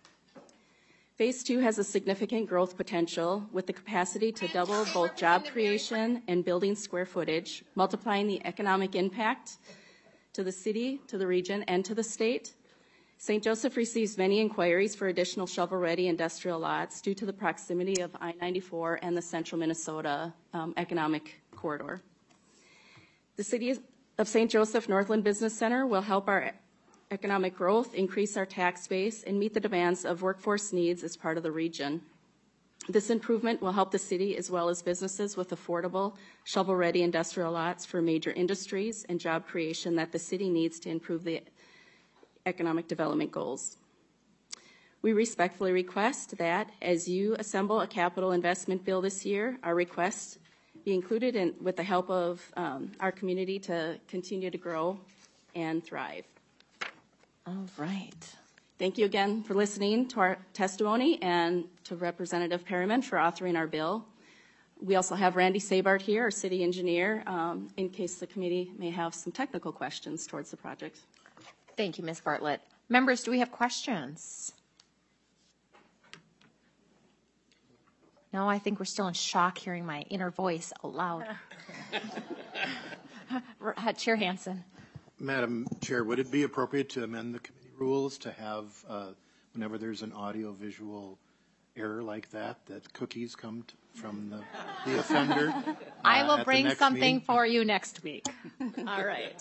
Phase 2 has a significant growth potential with the capacity to double both job creation and building square footage, multiplying the economic impact to the city, to the region, and to the state. St. Joseph receives many inquiries for additional shovel-ready industrial lots due to the proximity of I-94 and the central Minnesota economic corridor. The City of St. Joseph Northland Business Center will help our economic growth, increase our tax base, and meet the demands of workforce needs as part of the region. This improvement will help the city as well as businesses with affordable, shovel-ready industrial lots for major industries and job creation that the city needs to improve the economic development goals. We respectfully request that as you assemble a capital investment bill this year, our request be included in with the help of our community to continue to grow and thrive. All right. Thank you again for listening to our testimony and to Representative Perryman for authoring our bill. We also have Randy Sabart here, our city engineer, in case the committee may have some technical questions towards the project. Thank you, Ms. Bartlett. Members, do we have questions? No, I think we're still in shock hearing my inner voice out loud. Chair Hansen. Madam Chair, would it be appropriate to amend the committee rules to have, whenever there's an audio-visual error like that, that cookies come from the offender? I will bring something for you next week. All right.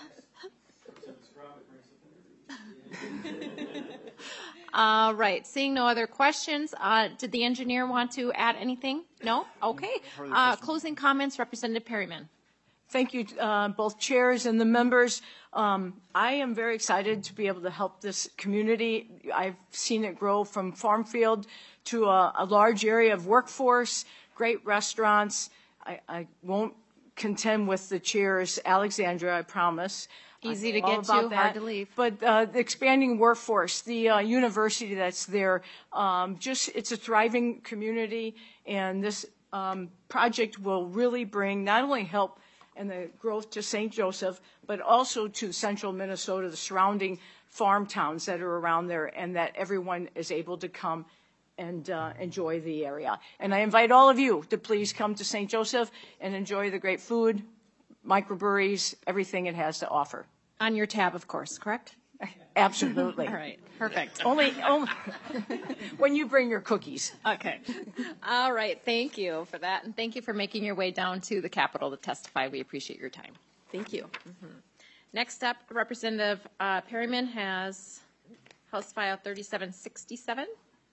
All right. Seeing no other questions, did the engineer want to add anything? No? Okay. Closing comments, Representative Perryman. Thank you, both chairs and the members. I am very excited to be able to help this community. I've seen it grow from farm field to a large area of workforce, great restaurants. I won't contend with the chair's Alexandra, I promise. Easy to get to, hard to leave. But the expanding workforce, the university that's there, it's a thriving community, and this project will really bring not only help and the growth to St. Joseph, but also to central Minnesota, the surrounding farm towns that are around there, and that everyone is able to come and enjoy the area. And I invite all of you to please come to St. Joseph and enjoy the great food, microbreweries, everything it has to offer. On your tab, of course, correct? Absolutely. All right, perfect. Only when you bring your cookies. Okay. All right, thank you for that, and thank you for making your way down to the Capitol to testify. We appreciate your time. Thank you. Mm-hmm. Next up, Representative Perryman has House File 3767.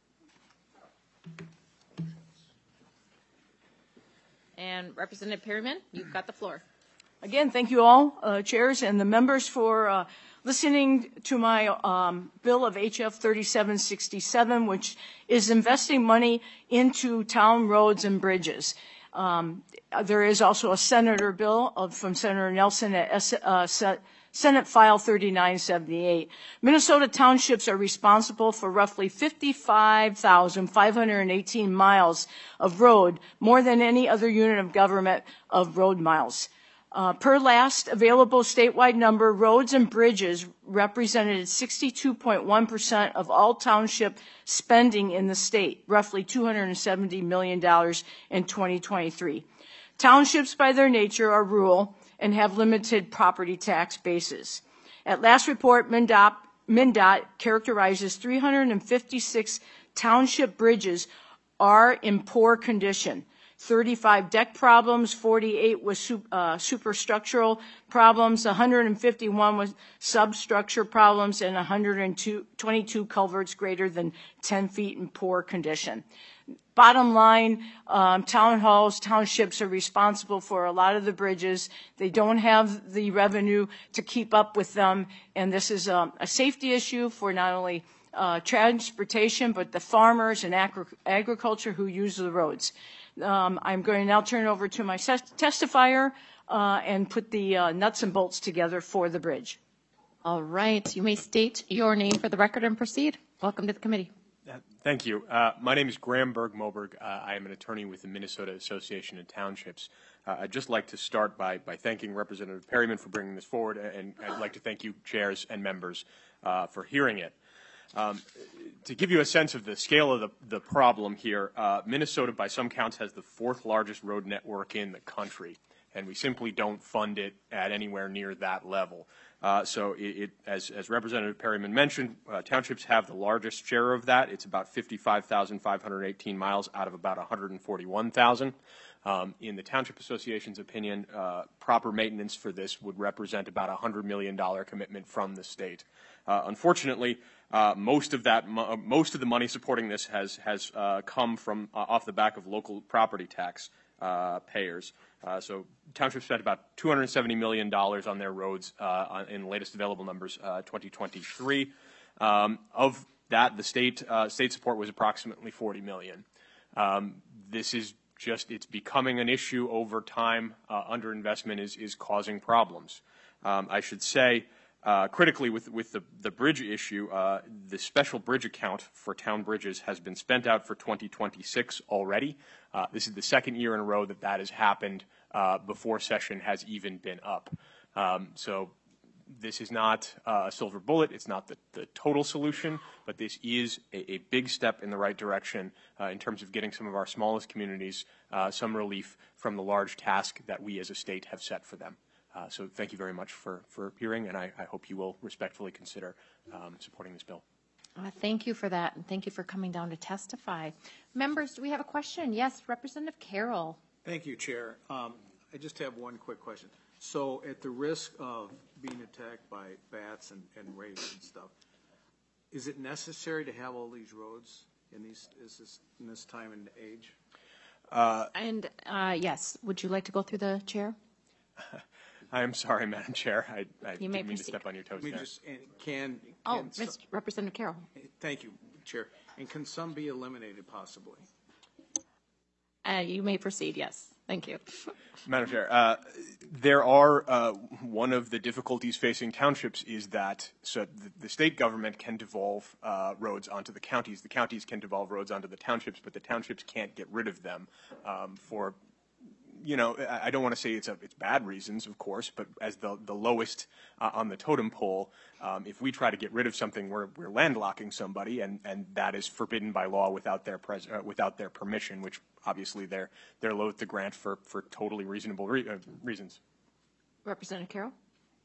And Representative Perryman, you've got the floor. Again, thank you all, chairs and the members, for listening to my bill of HF 3767, which is investing money into town roads and bridges. There is also a senator bill from Senator Nelson at Senate File 3978. Minnesota townships are responsible for roughly 55,518 miles of road, more than any other unit of government of road miles. Per last available statewide number, roads and bridges represented 62.1% of all township spending in the state, roughly $270 million in 2023. Townships, by their nature, are rural and have limited property tax bases. At last report, MnDOT characterizes 356 township bridges are in poor condition. 35 deck problems, 48 with superstructural problems, 151 with substructure problems, and 122 culverts greater than 10 feet in poor condition. Bottom line, town halls, townships are responsible for a lot of the bridges. They don't have the revenue to keep up with them, and this is a safety issue for not only transportation, but the farmers and agriculture who use the roads. I'm going to now turn it over to my testifier and put the nuts and bolts together for the bridge. All right. You may state your name for the record and proceed. Welcome to the committee. Thank you. My name is Graham Berg-Moberg. I am an attorney with the Minnesota Association of Townships. I'd just like to start by thanking Representative Perryman for bringing this forward, and I'd like to thank you, chairs and members, for hearing it. To give you a sense of the scale of the problem here, Minnesota, by some counts, has the fourth largest road network in the country, and we simply don't fund it at anywhere near that level. So as Representative Perryman mentioned, townships have the largest share of that. It's about 55,518 miles out of about 141,000. In the Township Association's opinion, proper maintenance for this would represent about a $100 million commitment from the state. Unfortunately, most of the money supporting this has come from off the back of local property tax payers. So townships spent about $270 million on their roads in the latest available numbers, 2023. Of that, the state support was approximately $40 million. This is it's becoming an issue over time. Underinvestment is causing problems. I should say, critically, with the bridge issue, the special bridge account for town bridges has been spent out for 2026 already. This is the second year in a row that has happened before session has even been up. So this is not a silver bullet. It's not the total solution, but this is a big step in the right direction in terms of getting some of our smallest communities some relief from the large task that we as a state have set for them. So thank you very much for hearing, and I hope you will respectfully consider supporting this bill. Thank you for that, and thank you for coming down to testify. Members, do we have a question? Yes, Representative Carroll. Thank you, Chair. I just have one quick question. So at the risk of being attacked by bats and rays and stuff, is it necessary to have all these roads in this time and age? Yes, would you like to go through the chair? I am sorry, Madam Chair. I You didn't may mean to proceed. step on your toes there. Mr. Representative Carroll. Thank you, Chair. And can some be eliminated possibly? You may proceed, yes. Thank you. Madam Chair, there are one of the difficulties facing townships is that the state government can devolve roads onto the counties can devolve roads onto the townships, but the townships can't get rid of them for, I don't want to say it's bad reasons, of course, but as the lowest on the totem pole, if we try to get rid of something, we're landlocking somebody, and that is forbidden by law without their permission, which obviously they're loath to grant for totally reasonable reasons. Representative Carroll.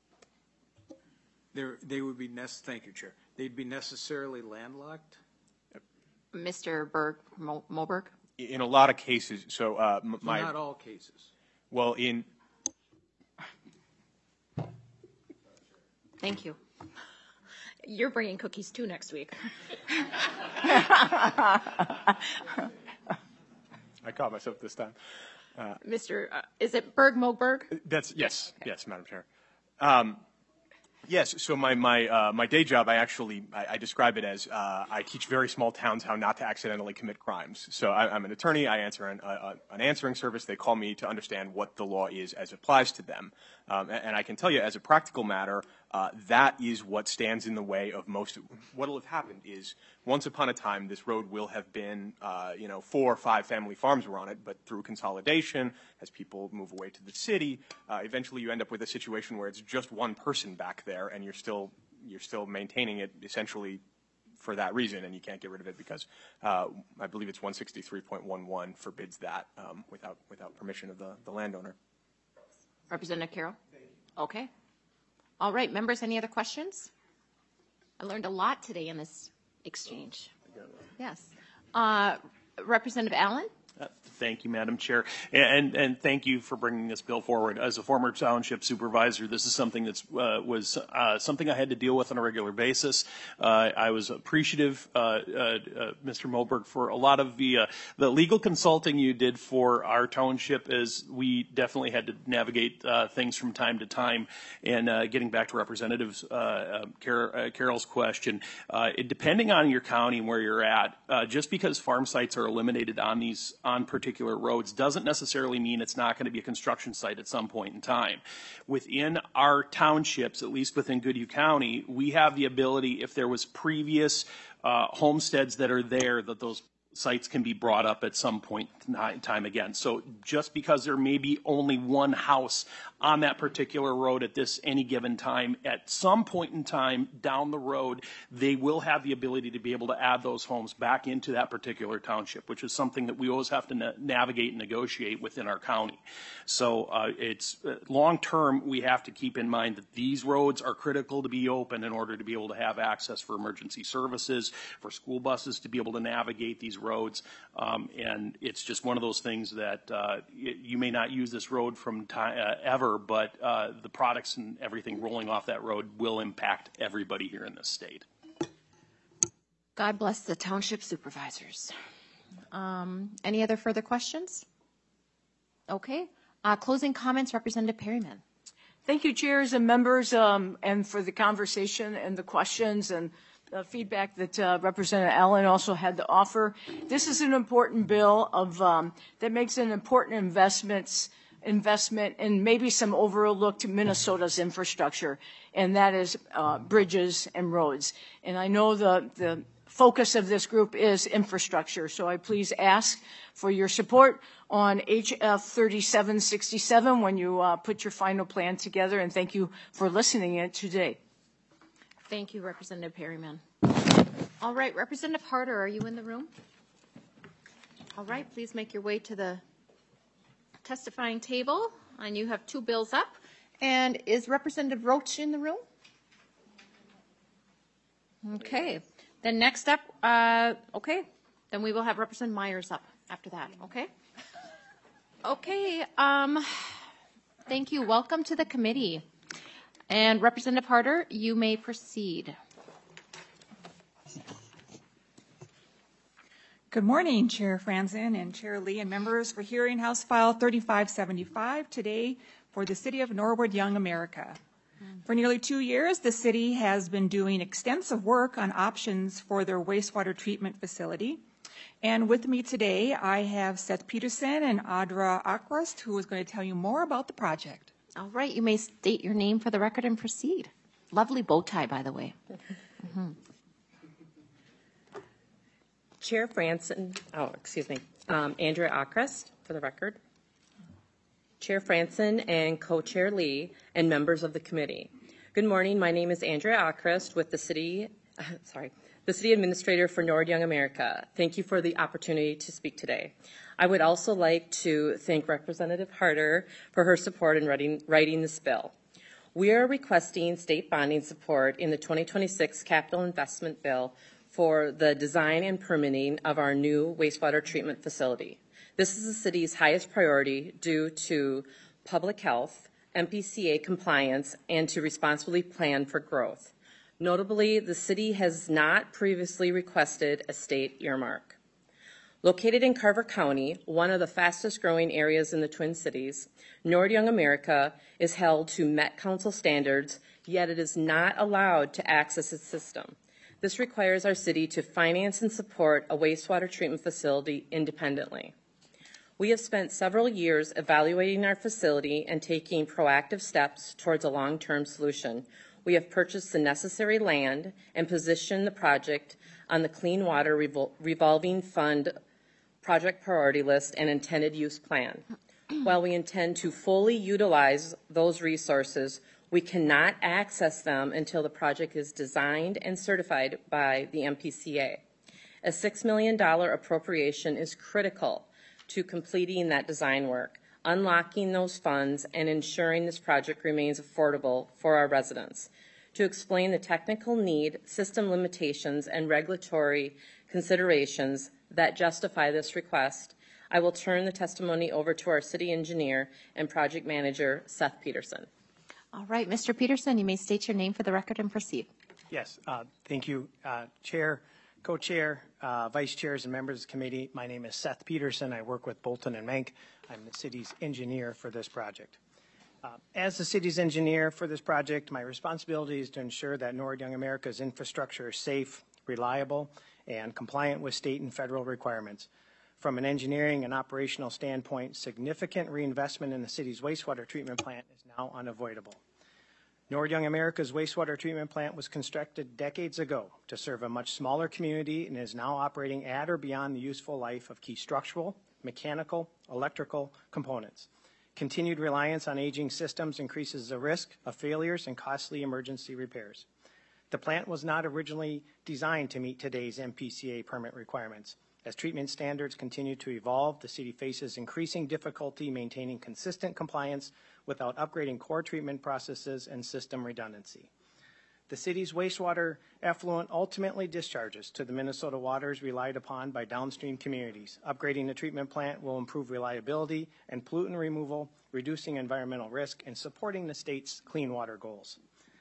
They would be thank you, Chair. They'd be necessarily landlocked? Mr. Moberg. In a lot of cases, not all cases. Well, Thank you. You're bringing cookies too next week. I caught myself this time. Mr. Is it Moberg? That's yes, Madam Chair. Yes. So my day job, I describe it as I teach very small towns how not to accidentally commit crimes. So I'm an attorney. I answer an answering service. They call me to understand what the law is as it applies to them. And I can tell you, as a practical matter, that is what stands in the way of most. What will have happened is, once upon a time, this road will have been, 4 or 5 family farms were on it, but through consolidation, as people move away to the city, eventually you end up with a situation where it's just one person back there, and you're still maintaining it essentially for that reason, and you can't get rid of it because I believe it's 163.11 forbids that without permission of the landowner. Representative Carroll? Okay. All right, members, any other questions? I learned a lot today in this exchange. Yes. Representative Allen? Thank you, Madam Chair, and thank you for bringing this bill forward. As a former township supervisor, this is something that was something I had to deal with on a regular basis. I was appreciative, Mr. Moberg, for a lot of the legal consulting you did for our township, as we definitely had to navigate things from time to time. And getting back to Representative Carroll's question, depending on your county and where you're at, just because farm sites are eliminated on particular roads doesn't necessarily mean it's not going to be a construction site at some point in time. Within our townships, at least within Goodhue County, we have the ability, if there was previous homesteads that are there, that those sites can be brought up at some point in time again. So just because there may be only one house on that particular road at any given time, at some point in time down the road, they will have the ability to be able to add those homes back into that particular township, which is something that we always have to navigate and negotiate within our county. So it's long term, we have to keep in mind that these roads are critical to be open in order to be able to have access for emergency services, for school buses to be able to navigate these roads. And it's just one of those things that you may not use this road from ever, but the products and everything rolling off that road will impact everybody here in this state. God bless the township supervisors. Any other further questions? Okay. Closing comments, Representative Perryman. Thank you, chairs and members, and for the conversation and the questions and the feedback that Representative Allen also had to offer. This is an important bill that makes an important investment in maybe some overlooked Minnesota's infrastructure, and that is bridges and roads. And I know the focus of this group is infrastructure, so I please ask for your support on HF 3767 when you put your final plan together, and thank you for listening in today. Thank you, Representative Perryman. All right, Representative Harder, are you in the room? All right, please make your way to the testifying table, and you have 2 bills up. And is Representative Roach in the room? Okay. Then next up, okay, then we will have Representative Myers up after that, okay? Okay, thank you. Welcome to the committee. And Representative Harder, you may proceed. Good morning, Chair Franzen and Chair Lee and members for hearing House File 3575 today for the City of Norwood Young America. For nearly 2 years, the city has been doing extensive work on options for their wastewater treatment facility. And with me today, I have Seth Peterson and Audra Ackrust, who is going to tell you more about the project. All right, you may state your name for the record and proceed. Lovely bow tie, by the way. Mm-hmm. Chair Franzen, Andrea Ackrust, for the record. Chair Franzen and Co-Chair Lee and members of the committee. Good morning. My name is Andrea Ackrust with the City Administrator for Norwood Young America. Thank you for the opportunity to speak today. I would also like to thank Representative Harder for her support in writing this bill. We are requesting state bonding support in the 2026 capital investment bill for the design and permitting of our new wastewater treatment facility. This is the city's highest priority due to public health, MPCA compliance, and to responsibly plan for growth. Notably, the city has not previously requested a state earmark. Located in Carver County, one of the fastest growing areas in the Twin Cities, Norwood Young America is held to Met Council standards yet it is not allowed to access its system. This requires our city to finance and support a wastewater treatment facility independently. We have spent several years evaluating our facility and taking proactive steps towards a long-term solution. We have purchased the necessary land and positioned the project on the Clean Water Revolving Fund project priority list and intended use plan. While we intend to fully utilize those resources, we cannot access them until the project is designed and certified by the MPCA. A $6 million appropriation is critical to completing that design work, unlocking those funds, and ensuring this project remains affordable for our residents. To explain the technical need, system limitations, and regulatory considerations that justify this request, I will turn the testimony over to our city engineer and project manager, Seth Peterson. All right, Mr. Peterson, you may state your name for the record and proceed. Yes, thank you, Chair, Co-Chair, Vice Chairs, and members of the committee. My name is Seth Peterson. I work with Bolton and Menk. I'm the city's engineer for this project. As the city's engineer for this project, my responsibility is to ensure that Norwood Young America's infrastructure is safe, reliable, and compliant with state and federal requirements. From an engineering and operational standpoint, significant reinvestment in the city's wastewater treatment plant is now unavoidable. Norwood Young America's wastewater treatment plant was constructed decades ago to serve a much smaller community and is now operating at or beyond the useful life of key structural, mechanical, electrical components. Continued reliance on aging systems increases the risk of failures and costly emergency repairs. The plant was not originally designed to meet today's MPCA permit requirements. As treatment standards continue to evolve, the city faces increasing difficulty maintaining consistent compliance without upgrading core treatment processes and system redundancy. The city's wastewater effluent ultimately discharges to the Minnesota waters relied upon by downstream communities. Upgrading the treatment plant will improve reliability and pollutant removal, reducing environmental risk, and supporting the state's clean water goals.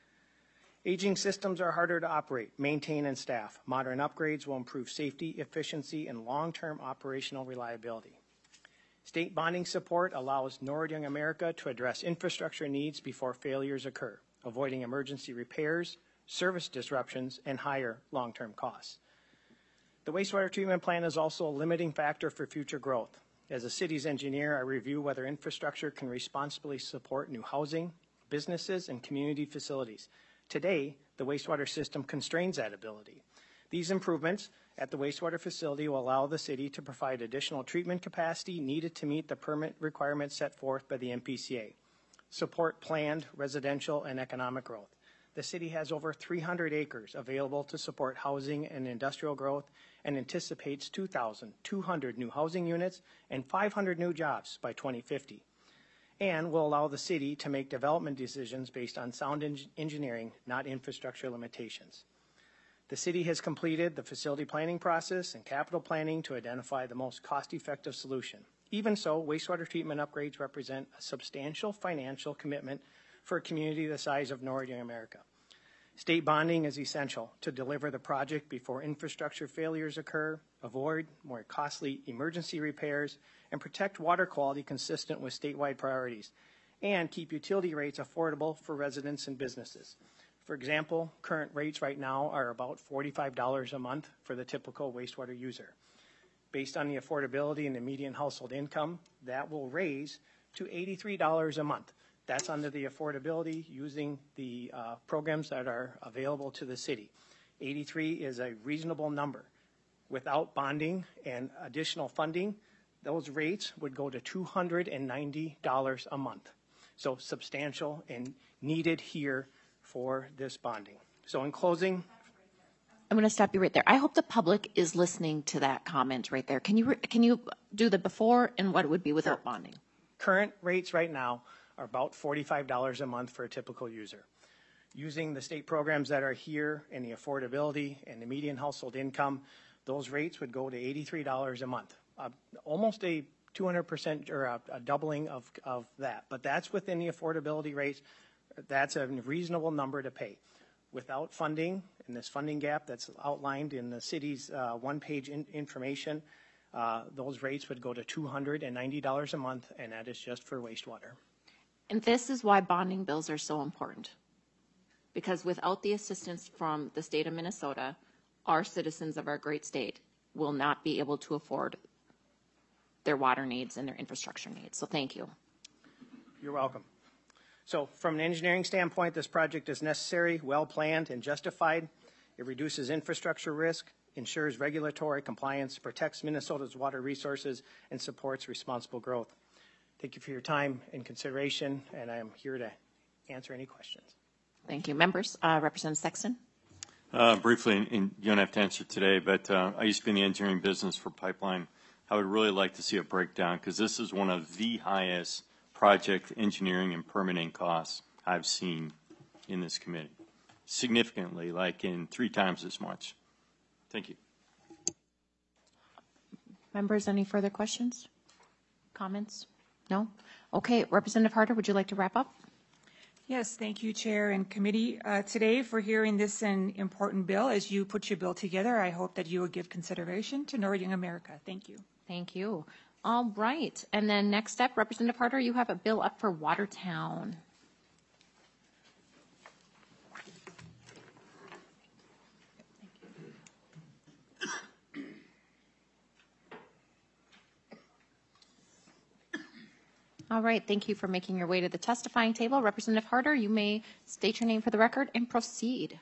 Aging systems are harder to operate, maintain, and staff. Modern upgrades will improve safety, efficiency, and long-term operational reliability. State bonding support allows Norwood Young America to address infrastructure needs before failures occur, avoiding emergency repairs, service disruptions, and higher long-term costs. The wastewater treatment plant is also a limiting factor for future growth. As a city's engineer, I review whether infrastructure can responsibly support new housing, businesses, and community facilities. Today, the wastewater system constrains that ability. These improvements at the wastewater facility will allow the city to provide additional treatment capacity needed to meet the permit requirements set forth by the MPCA, support planned residential and economic growth. The city has over 300 acres available to support housing and industrial growth and anticipates 2,200 new housing units and 500 new jobs by 2050. And will allow the city to make development decisions based on sound engineering, not infrastructure limitations. The city has completed the facility planning process and capital planning to identify the most cost-effective solution. Even so, wastewater treatment upgrades represent a substantial financial commitment for a community the size of Norwood Young America. State bonding is essential to deliver the project before infrastructure failures occur, avoid more costly emergency repairs, and protect water quality consistent with statewide priorities, and keep utility rates affordable for residents and businesses. For example, current rates right now are about $45 a month for the typical wastewater user. Based on the affordability and the median household income, that will raise to $83 a month. That's under the affordability using the programs that are available to the city. 83 is a reasonable number. Without bonding and additional funding, those rates would go to $290 a month. So substantial and needed here for this bonding. So in closing, I'm going to stop you right there. I hope the public is listening to that comment right there. Can you do the before and what it would be without bonding? Current rates right now are about $45 a month for a typical user. Using the state programs that are here and the affordability and the median household income, those rates would go to $83 a month. Almost a 200% or a doubling of that. But that's within the affordability rates. That's a reasonable number to pay. Without funding, in this funding gap that's outlined in the city's one-page information, those rates would go to $290 a month, and that is just for wastewater. And this is why bonding bills are so important. because without the assistance from the state of Minnesota, our citizens of our great state will not be able to afford their water needs and their infrastructure needs. So thank you. You're welcome. So from an engineering standpoint, this project is necessary, well-planned, and justified. It reduces infrastructure risk, ensures regulatory compliance, protects Minnesota's water resources, and supports responsible growth. Thank you for your time and consideration, and I am here to answer any questions. Thank you. Members, Representative Sexton. Briefly, and you don't have to answer today, but I used to be in the engineering business for pipeline. I would really like to see a breakdown because this is one of the highest project engineering and permitting costs I've seen in this committee. Significantly, like in 3 times as much. Thank you. Members, any further questions? Comments? No? Okay. Representative Harder, would you like to wrap up? Yes, thank you, Chair and Committee, today for hearing this an important bill. As you put your bill together, I hope that you will give consideration to Norwood Young America. Thank you. Thank you. All right. And then next up, Representative Harder, you have a bill up for Watertown. All right. Thank you for making your way to the testifying table. Representative Harder, you may state your name for the record and proceed.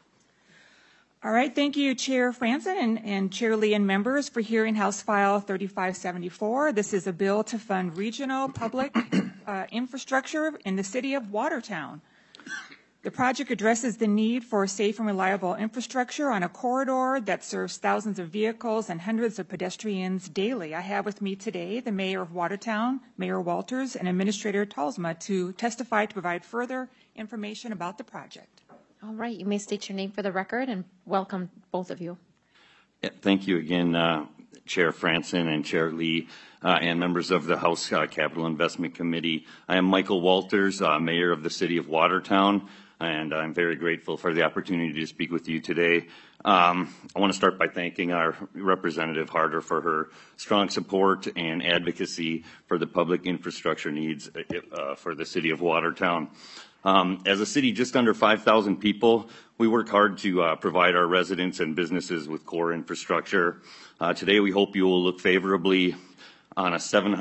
All right. Thank you, Chair Franson and Chair Lee and members for hearing House File 3574. This is a bill to fund regional public infrastructure in the city of Watertown. The project addresses the need for safe and reliable infrastructure on a corridor that serves thousands of vehicles and hundreds of pedestrians daily. I have with me today the Mayor of Watertown, Mayor Walters, and Administrator Talsma to testify to provide further information about the project. All right. You may state your name for the record and welcome both of you. Yeah, thank you again, Chair Franson and Chair Lee and members of the House Capital Investment Committee. I am Michael Walters, Mayor of the City of Watertown, and I'm very grateful for the opportunity to speak with you today. I want to start by thanking our Representative Harder for her strong support and advocacy for the public infrastructure needs for the City of Watertown. As a city just under 5,000 people, we work hard to provide our residents and businesses with core infrastructure. Today, we hope you will look favorably on a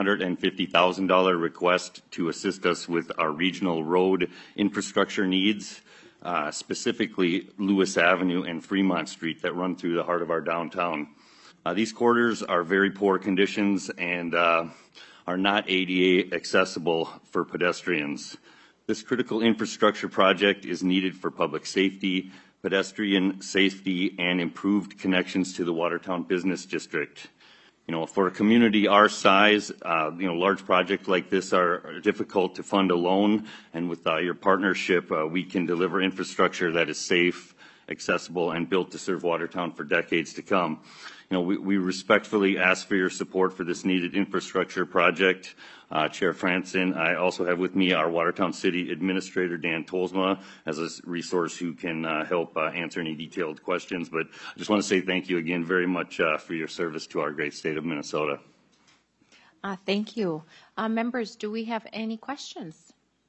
$750,000 request to assist us with our regional road infrastructure needs, specifically Lewis Avenue and Fremont Street that run through the heart of our downtown. These corridors are very poor conditions and are not ADA accessible for pedestrians. This critical infrastructure project is needed for public safety, pedestrian safety, and improved connections to the Watertown Business District. You know, for a community our size, large projects like this are difficult to fund alone, and with your partnership, we can deliver infrastructure that is safe, accessible, and built to serve Watertown for decades to come. You know, we respectfully ask for your support for this needed infrastructure project. Chair Franson, I also have with me our Watertown City Administrator, Dan Tolsma, as a resource who can help answer any detailed questions. But I just want to say thank you again very much for your service to our great state of Minnesota. Thank you. Members, do we have any questions?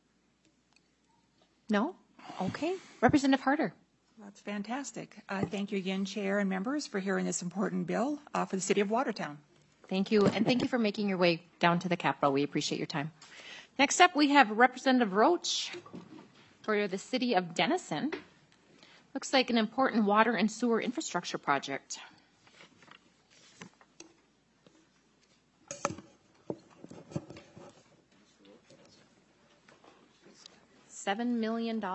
No? Okay. Representative Harder. That's fantastic. Thank you again, Chair and members, for hearing this important bill for the City of Watertown. Thank you, and thank you for making your way down to the Capitol. We appreciate your time. Next up, we have Representative Roach for the City of Denison. Looks like an important water and sewer infrastructure project. $7 million.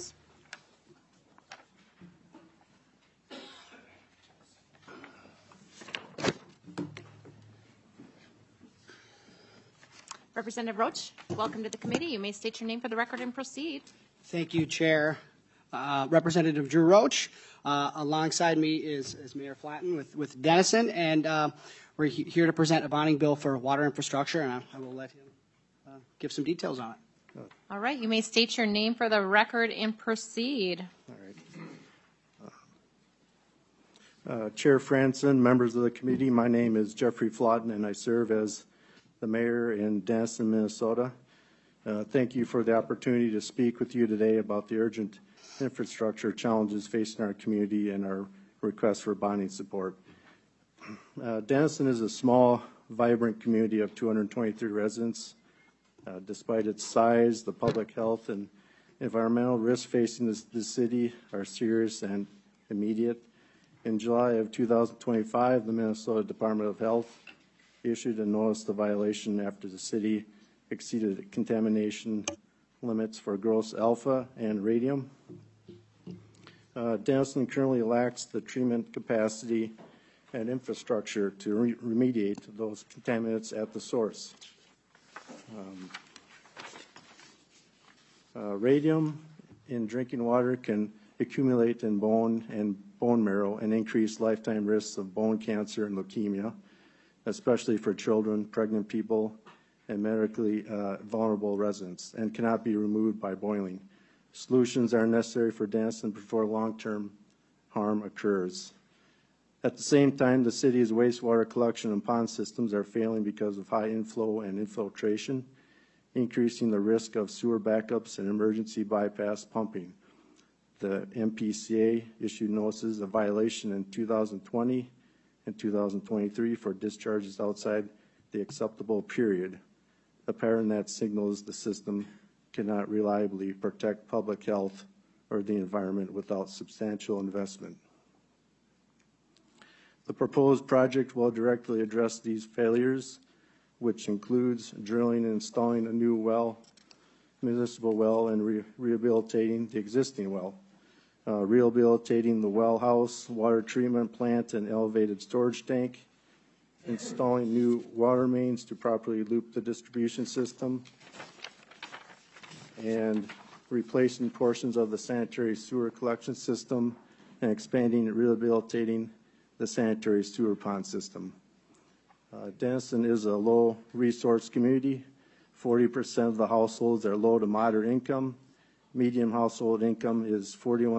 Representative Roach, welcome to the committee. You may state your name for the record and proceed. Thank you, Chair. Representative Drew Roach. Alongside me is Mayor Flatten with Denison, and we're here to present a bonding bill for water infrastructure, and I will let him give some details on it. All right. You may state your name for the record and proceed. All right. Chair Franson, members of the committee, my name is Jeffrey Flatten, and I serve as the mayor in Denison, Minnesota. Thank you for the opportunity to speak with you today about the urgent infrastructure challenges facing our community and our request for bonding support. Denison is a small, vibrant community of 223 residents. Despite its size, the public health and environmental risks facing the city are serious and immediate. In July of 2025, the Minnesota Department of Health issued a notice of violation after the city exceeded contamination limits for gross alpha and radium. Denison currently lacks the treatment capacity and infrastructure to remediate those contaminants at the source. Radium in drinking water can accumulate in bone and bone marrow and increase lifetime risks of bone cancer and leukemia, especially for children, pregnant people, and medically vulnerable residents, and cannot be removed by boiling. Solutions are necessary for Denison before long-term harm occurs. At the same time, the city's wastewater collection and pond systems are failing because of high inflow and infiltration, increasing the risk of sewer backups and emergency bypass pumping. The MPCA issued notices of violation in 2020 and 2023 for discharges outside the acceptable period, a pattern that signals the system cannot reliably protect public health or the environment without substantial investment. The proposed project will directly address these failures, which includes drilling and installing a new well, municipal well, and rehabilitating the existing well, rehabilitating the well house, water treatment plant, and elevated storage tank, installing new water mains to properly loop the distribution system, and replacing portions of the sanitary sewer collection system and expanding and rehabilitating the sanitary sewer pond system. Denison is a low resource community. 40% of the households are low to moderate income. Median household income is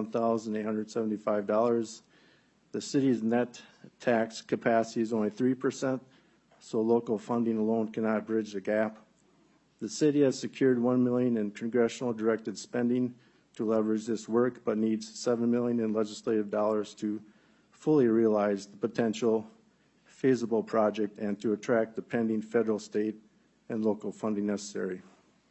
$41,875. The city's net tax capacity is only 3%, so local funding alone cannot bridge the gap. The city has secured $1 million in congressional directed spending to leverage this work, but needs $7 million in legislative dollars to fully realize the potential feasible project and to attract the pending federal, state, and local funding necessary.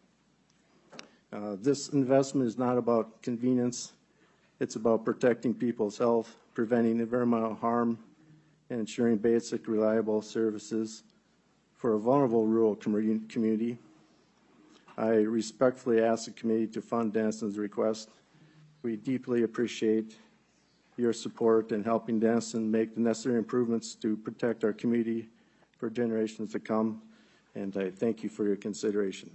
This investment is not about convenience. It's about protecting people's health, preventing environmental harm, and ensuring basic, reliable services for a vulnerable rural community. I respectfully ask the committee to fund Denison's request. We deeply appreciate your support in helping Denison make the necessary improvements to protect our community for generations to come, and I thank you for your consideration.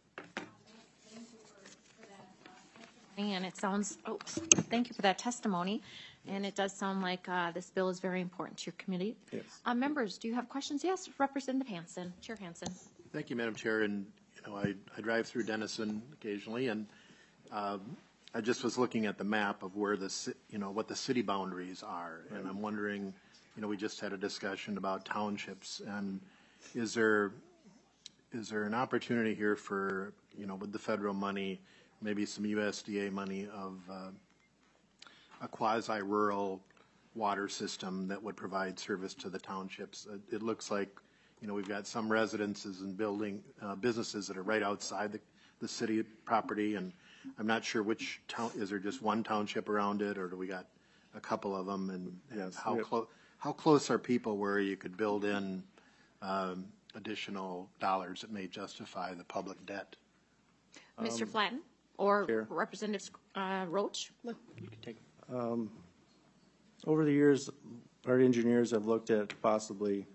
And it sounds, thank you for that testimony. And it does sound like this bill is very important to your community. Yes. Members, do you have questions? Yes, Representative Hansen, Chair Hansen. Thank you, Madam Chair. And I drive through Denison occasionally, and I just was looking at the map of where what the city boundaries are, and I'm wondering, we just had a discussion about townships, and is there an opportunity here for, with the federal money, maybe some USDA money of a quasi-rural water system that would provide service to the townships? It looks like, we've got some residences and businesses that are right outside the city property, and I'm not sure which town, is there just one township around it, or do we got a couple of them, and yes, how close are people where you could build in additional dollars that may justify the public debt? Mr. Flatten or Chair. Representative Roach? You can take Over the years, our engineers have looked at possibly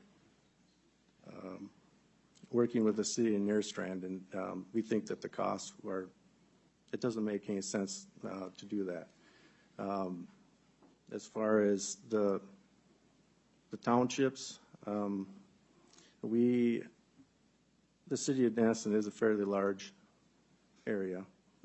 working with the city in Nerstrand, and we think that the costs it doesn't make any sense to do that. As far as the townships, the city of Denison is a fairly large area.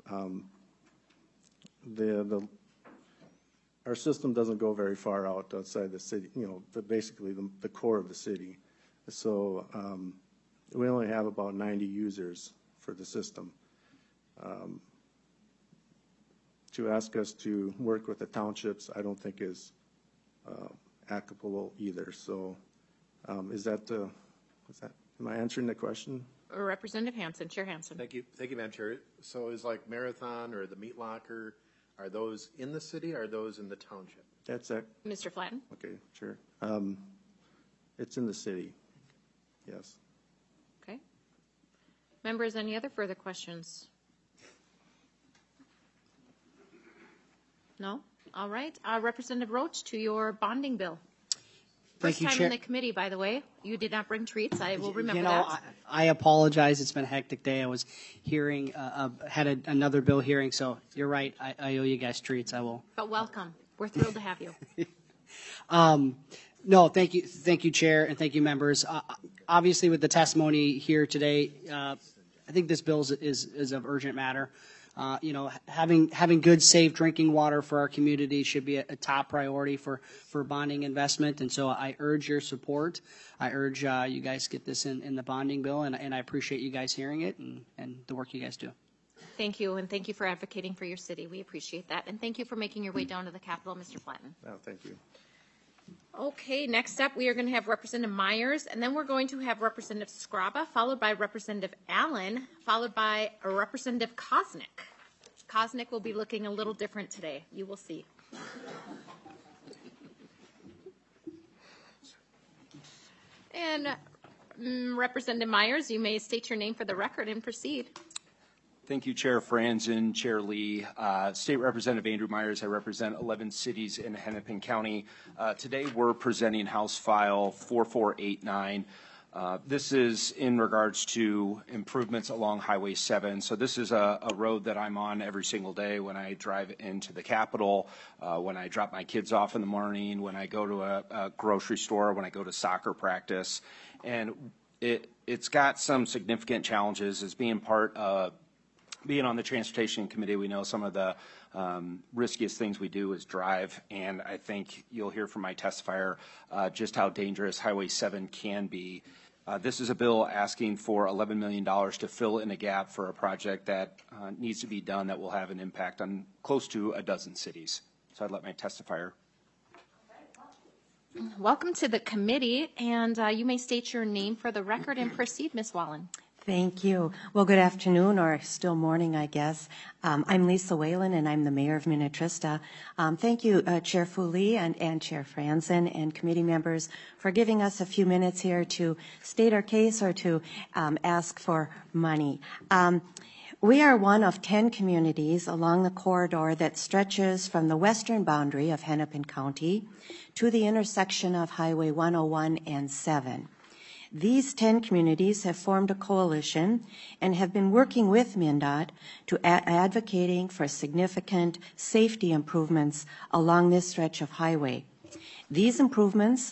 Our system doesn't go very far out outside the city, basically the core of the city. So we only have about 90 users for the system. to ask us to work with the townships, I don't think is applicable either. So am I answering the question? Representative Hansen, Chair Hansen. Thank you, Madam Chair. So is like Marathon or the Meat Locker, are those in the city or are those in the township? That's it. Mr. Flatten. Okay, sure. It's in the city, yes. Okay. Members, any other further questions? No? All right. Representative Roach, to your bonding bill. Thank First you, time Chair. in the committee, by the way. You did not bring treats. I will remember You know, that. I apologize. It's been a hectic day. I was hearing, another bill hearing, so you're right. I owe you guys treats. I will. But welcome. We're thrilled to have you. No, thank you, Chair, and thank you, members. Obviously, with the testimony here today, I think this bill is of urgent matter. Having good, safe drinking water for our community should be a top priority for bonding investment, and so I urge your support. I urge you guys get this in the bonding bill, and I appreciate you guys hearing it and the work you guys do. Thank you, and thank you for advocating for your city. We appreciate that. And thank you for making your way down to the Capitol, Mr. Flatten. No, thank you. Okay, next up, we are going to have Representative Myers, and then we're going to have Representative Scraba, followed by Representative Allen, followed by Representative Kosnick. Kosnick will be looking a little different today. You will see. And Representative Myers, you may state your name for the record and proceed. Thank you, Chair Franzen, Chair Lee. State Representative Andrew Myers. I represent 11 cities in Hennepin County. Today we're presenting House File 4489. This is in regards to improvements along Highway 7. So this is a road that I'm on every single day when I drive into the Capitol, when I drop my kids off in the morning, when I go to a grocery store, when I go to soccer practice. And it's got some significant challenges as being being on the Transportation Committee. We know some of the riskiest things we do is drive, and I think you'll hear from my testifier just how dangerous Highway 7 can be. This is a bill asking for $11 million to fill in a gap for a project that needs to be done that will have an impact on close to a dozen cities. So I'd let my testifier. Welcome to the committee, and you may state your name for the record and proceed, Ms. Wallen. Thank you. Well, good afternoon, or still morning, I guess. I'm Lisa Whalen, and I'm the mayor of Minnetrista. Thank you, Chair Fooley and Chair Franzen and committee members for giving us a few minutes here to state our case or to ask for money. We are one of 10 communities along the corridor that stretches from the western boundary of Hennepin County to the intersection of Highway 101 and 7. These 10 communities have formed a coalition and have been working with MnDOT to advocating for significant safety improvements along this stretch of highway. These improvements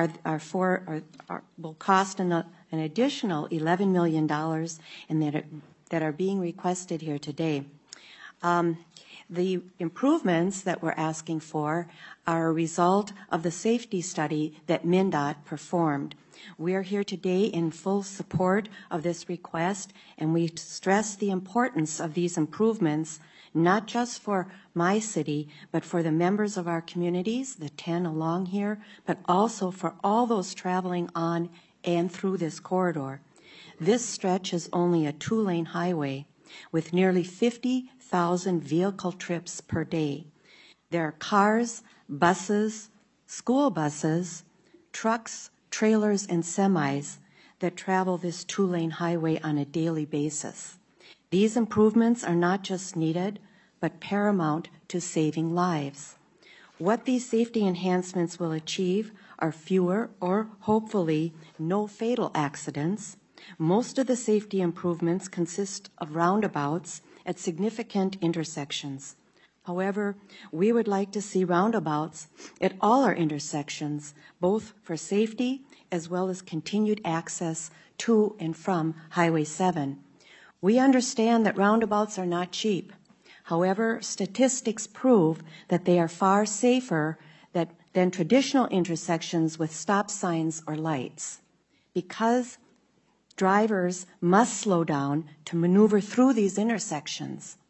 will cost an additional $11 million and that are being requested here today. The improvements that we're asking for are a result of the safety study that MnDOT performed. We are here today in full support of this request, and we stress the importance of these improvements, not just for my city, but for the members of our communities, the 10 along here, but also for all those traveling on and through this corridor. This stretch is only a 2-lane highway with nearly 50,000 vehicle trips per day. There are cars, buses, school buses, trucks, trailers, and semis that travel this 2-lane highway on a daily basis. These improvements are not just needed, but paramount to saving lives. What these safety enhancements will achieve are fewer or hopefully no fatal accidents. Most of the safety improvements consist of roundabouts at significant intersections. However, we would like to see roundabouts at all our intersections, both for safety as well as continued access to and from Highway 7. We understand that roundabouts are not cheap. However, statistics prove that they are far safer than traditional intersections with stop signs or lights. Because drivers must slow down to maneuver through these intersections,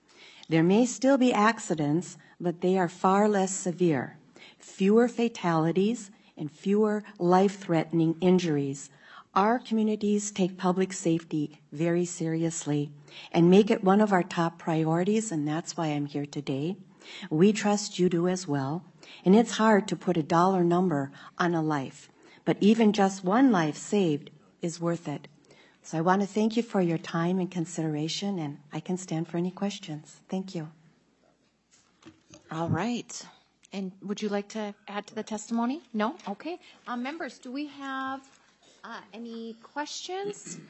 There may still be accidents, but they are far less severe. Fewer fatalities and fewer life-threatening injuries. Our communities take public safety very seriously and make it one of our top priorities, and that's why I'm here today. We trust you do as well, and it's hard to put a dollar number on a life, but even just one life saved is worth it. So I want to thank you for your time and consideration, and I can stand for any questions. Thank you. All right. And would you like to add to the testimony? No? Okay. Members, do we have any questions?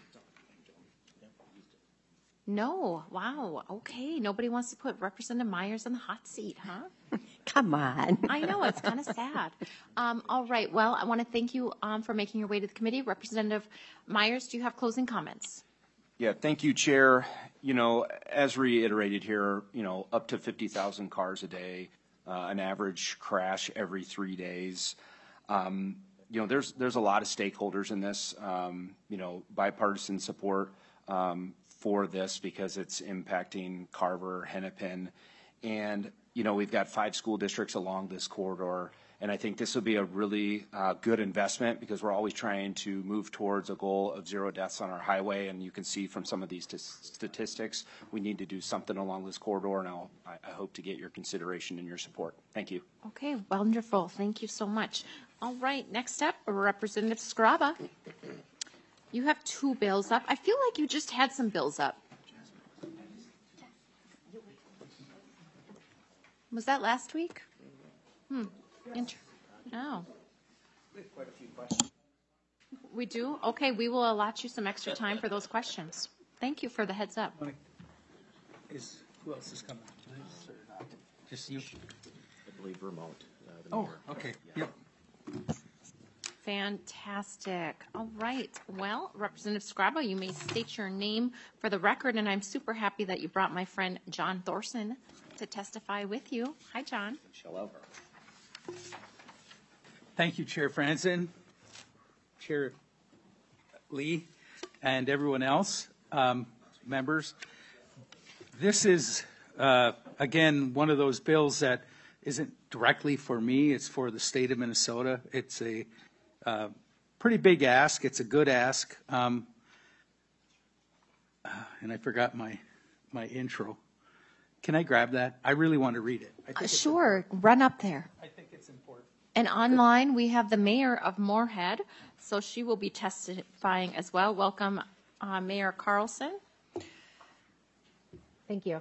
No. Wow. Okay. Nobody wants to put Representative Myers on the hot seat, huh? Come on. I know. It's kind of sad. All right. Well, I want to thank you for making your way to the committee. Representative Myers, do you have closing comments? Yeah, thank you, Chair. You know, as reiterated here, up to 50,000 cars a day, an average crash every 3 days. There's a lot of stakeholders in this, bipartisan support for this because it's impacting Carver, Hennepin, and, we've got 5 school districts along this corridor. And I think this will be a really good investment because we're always trying to move towards a goal of 0 deaths on our highway. And you can see from some of these statistics, we need to do something along this corridor. And I hope to get your consideration and your support. Thank you. Okay, wonderful. Thank you so much. All right, next up, Representative Skraba. You have 2 bills up. I feel like you just had some bills up. Was that last week? No. We have quite a few questions. We do? Okay, we will allot you some extra time for those questions. Thank you for the heads up. Who else is coming? Just you? I believe remote. Oh, okay. Yep. Fantastic. All right. Well, Representative Skraba, you may state your name for the record, and I'm super happy that you brought my friend John Thorson to testify with you. Hi, John. Thank you, Chair Franzen, Chair Lee, and everyone else, members. This is, again, one of those bills that isn't directly for me. It's for the state of Minnesota. It's a pretty big ask. It's a good ask. And I forgot my intro. Can I grab that? I really want to read it. Sure. Run up there. I think it's important. And online, we have the mayor of Moorhead, so she will be testifying as well. Welcome, Mayor Carlson. Thank you.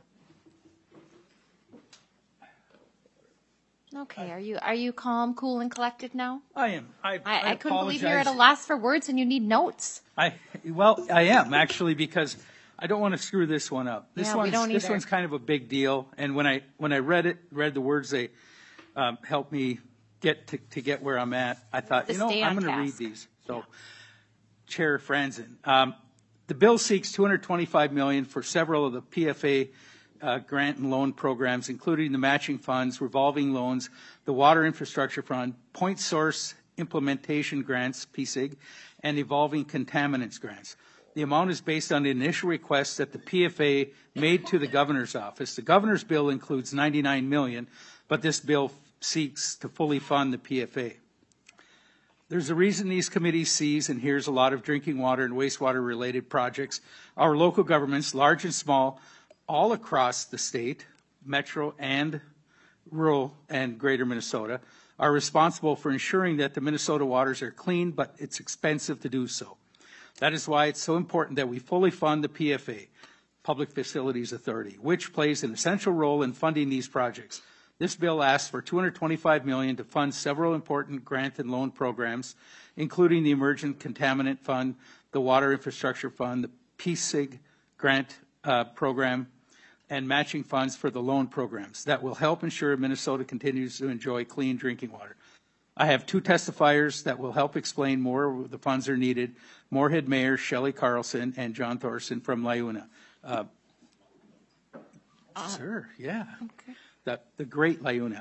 Okay, are you calm, cool, and collected now? I am. I couldn't believe you're at a loss for words and you need notes. I am actually, because I don't want to screw this one up. This one's kind of a big deal, and when I read the words, they helped me get where I'm at. I thought, I'm going to read these. So, Chair Franzen, the bill seeks $225 million for several of the PFA grant and loan programs, including the matching funds, revolving loans, the Water Infrastructure Fund, Point Source Implementation Grants, PSIG, and Evolving Contaminants Grants. The amount is based on the initial request that the PFA made to the governor's office. The governor's bill includes $99 million, but this bill seeks to fully fund the PFA. There's a reason these committees sees and hears a lot of drinking water and wastewater related projects. Our local governments, large and small, all across the state, metro and rural and greater Minnesota, are responsible for ensuring that the Minnesota waters are clean, but it's expensive to do so. That is why it's so important that we fully fund the PFA, Public Facilities Authority, which plays an essential role in funding these projects. This bill asks for $225 million to fund several important grant and loan programs, including the Emergent Contaminant Fund, the Water Infrastructure Fund, the PSIG grant program, and matching funds for the loan programs that will help ensure Minnesota continues to enjoy clean drinking water. I have 2 testifiers that will help explain more where the funds are needed. Moorhead Mayor Shelley Carlson and John Thorson from LiUNA. Sir, yeah. Okay. The great LiUNA.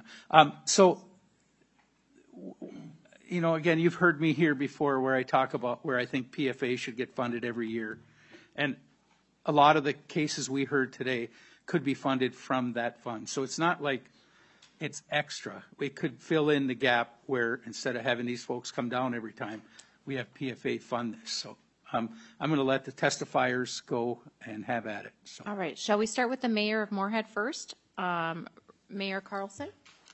Again, you've heard me here before where I talk about where I think PFA should get funded every year. And a lot of the cases we heard today could be funded from that fund. So it's not like it's extra. We could fill in the gap where instead of having these folks come down every time, we have PFA fund this. So I'm going to let the testifiers go and have at it. So. All right. Shall we start with the mayor of Moorhead first? Mayor Carlson.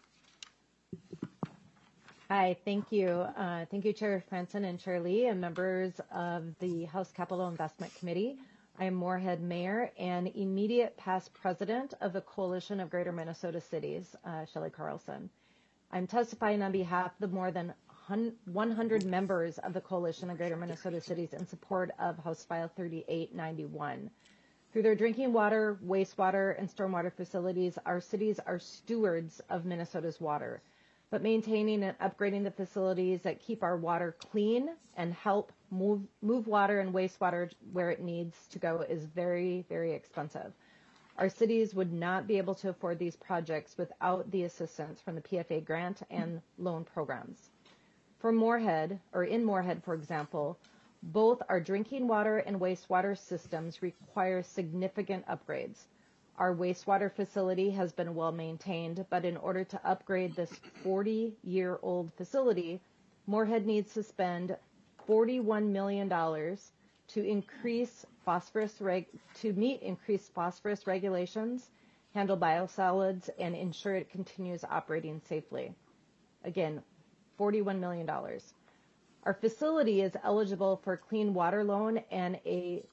Hi, thank you. Thank you, Chair Franson and Chair Lee and members of the House Capital Investment Committee. I am Moorhead Mayor and immediate past president of the Coalition of Greater Minnesota Cities, Shelley Carlson. I'm testifying on behalf of the more than 100 members of the Coalition of Greater Minnesota Cities in support of House File 3891. Through their drinking water, wastewater, and stormwater facilities, our cities are stewards of Minnesota's water. But maintaining and upgrading the facilities that keep our water clean and help move water and wastewater where it needs to go is very, very expensive. Our cities would not be able to afford these projects without the assistance from the PFA grant and loan programs. For Moorhead, or in Moorhead, for example, both our drinking water and wastewater systems require significant upgrades. Our wastewater facility has been well maintained, but in order to upgrade this 40-year-old facility, Moorhead needs to spend $41 million to increase to meet increased phosphorus regulations, handle biosolids, and ensure it continues operating safely. Again, $41 million. Our facility is eligible for a clean water loan and a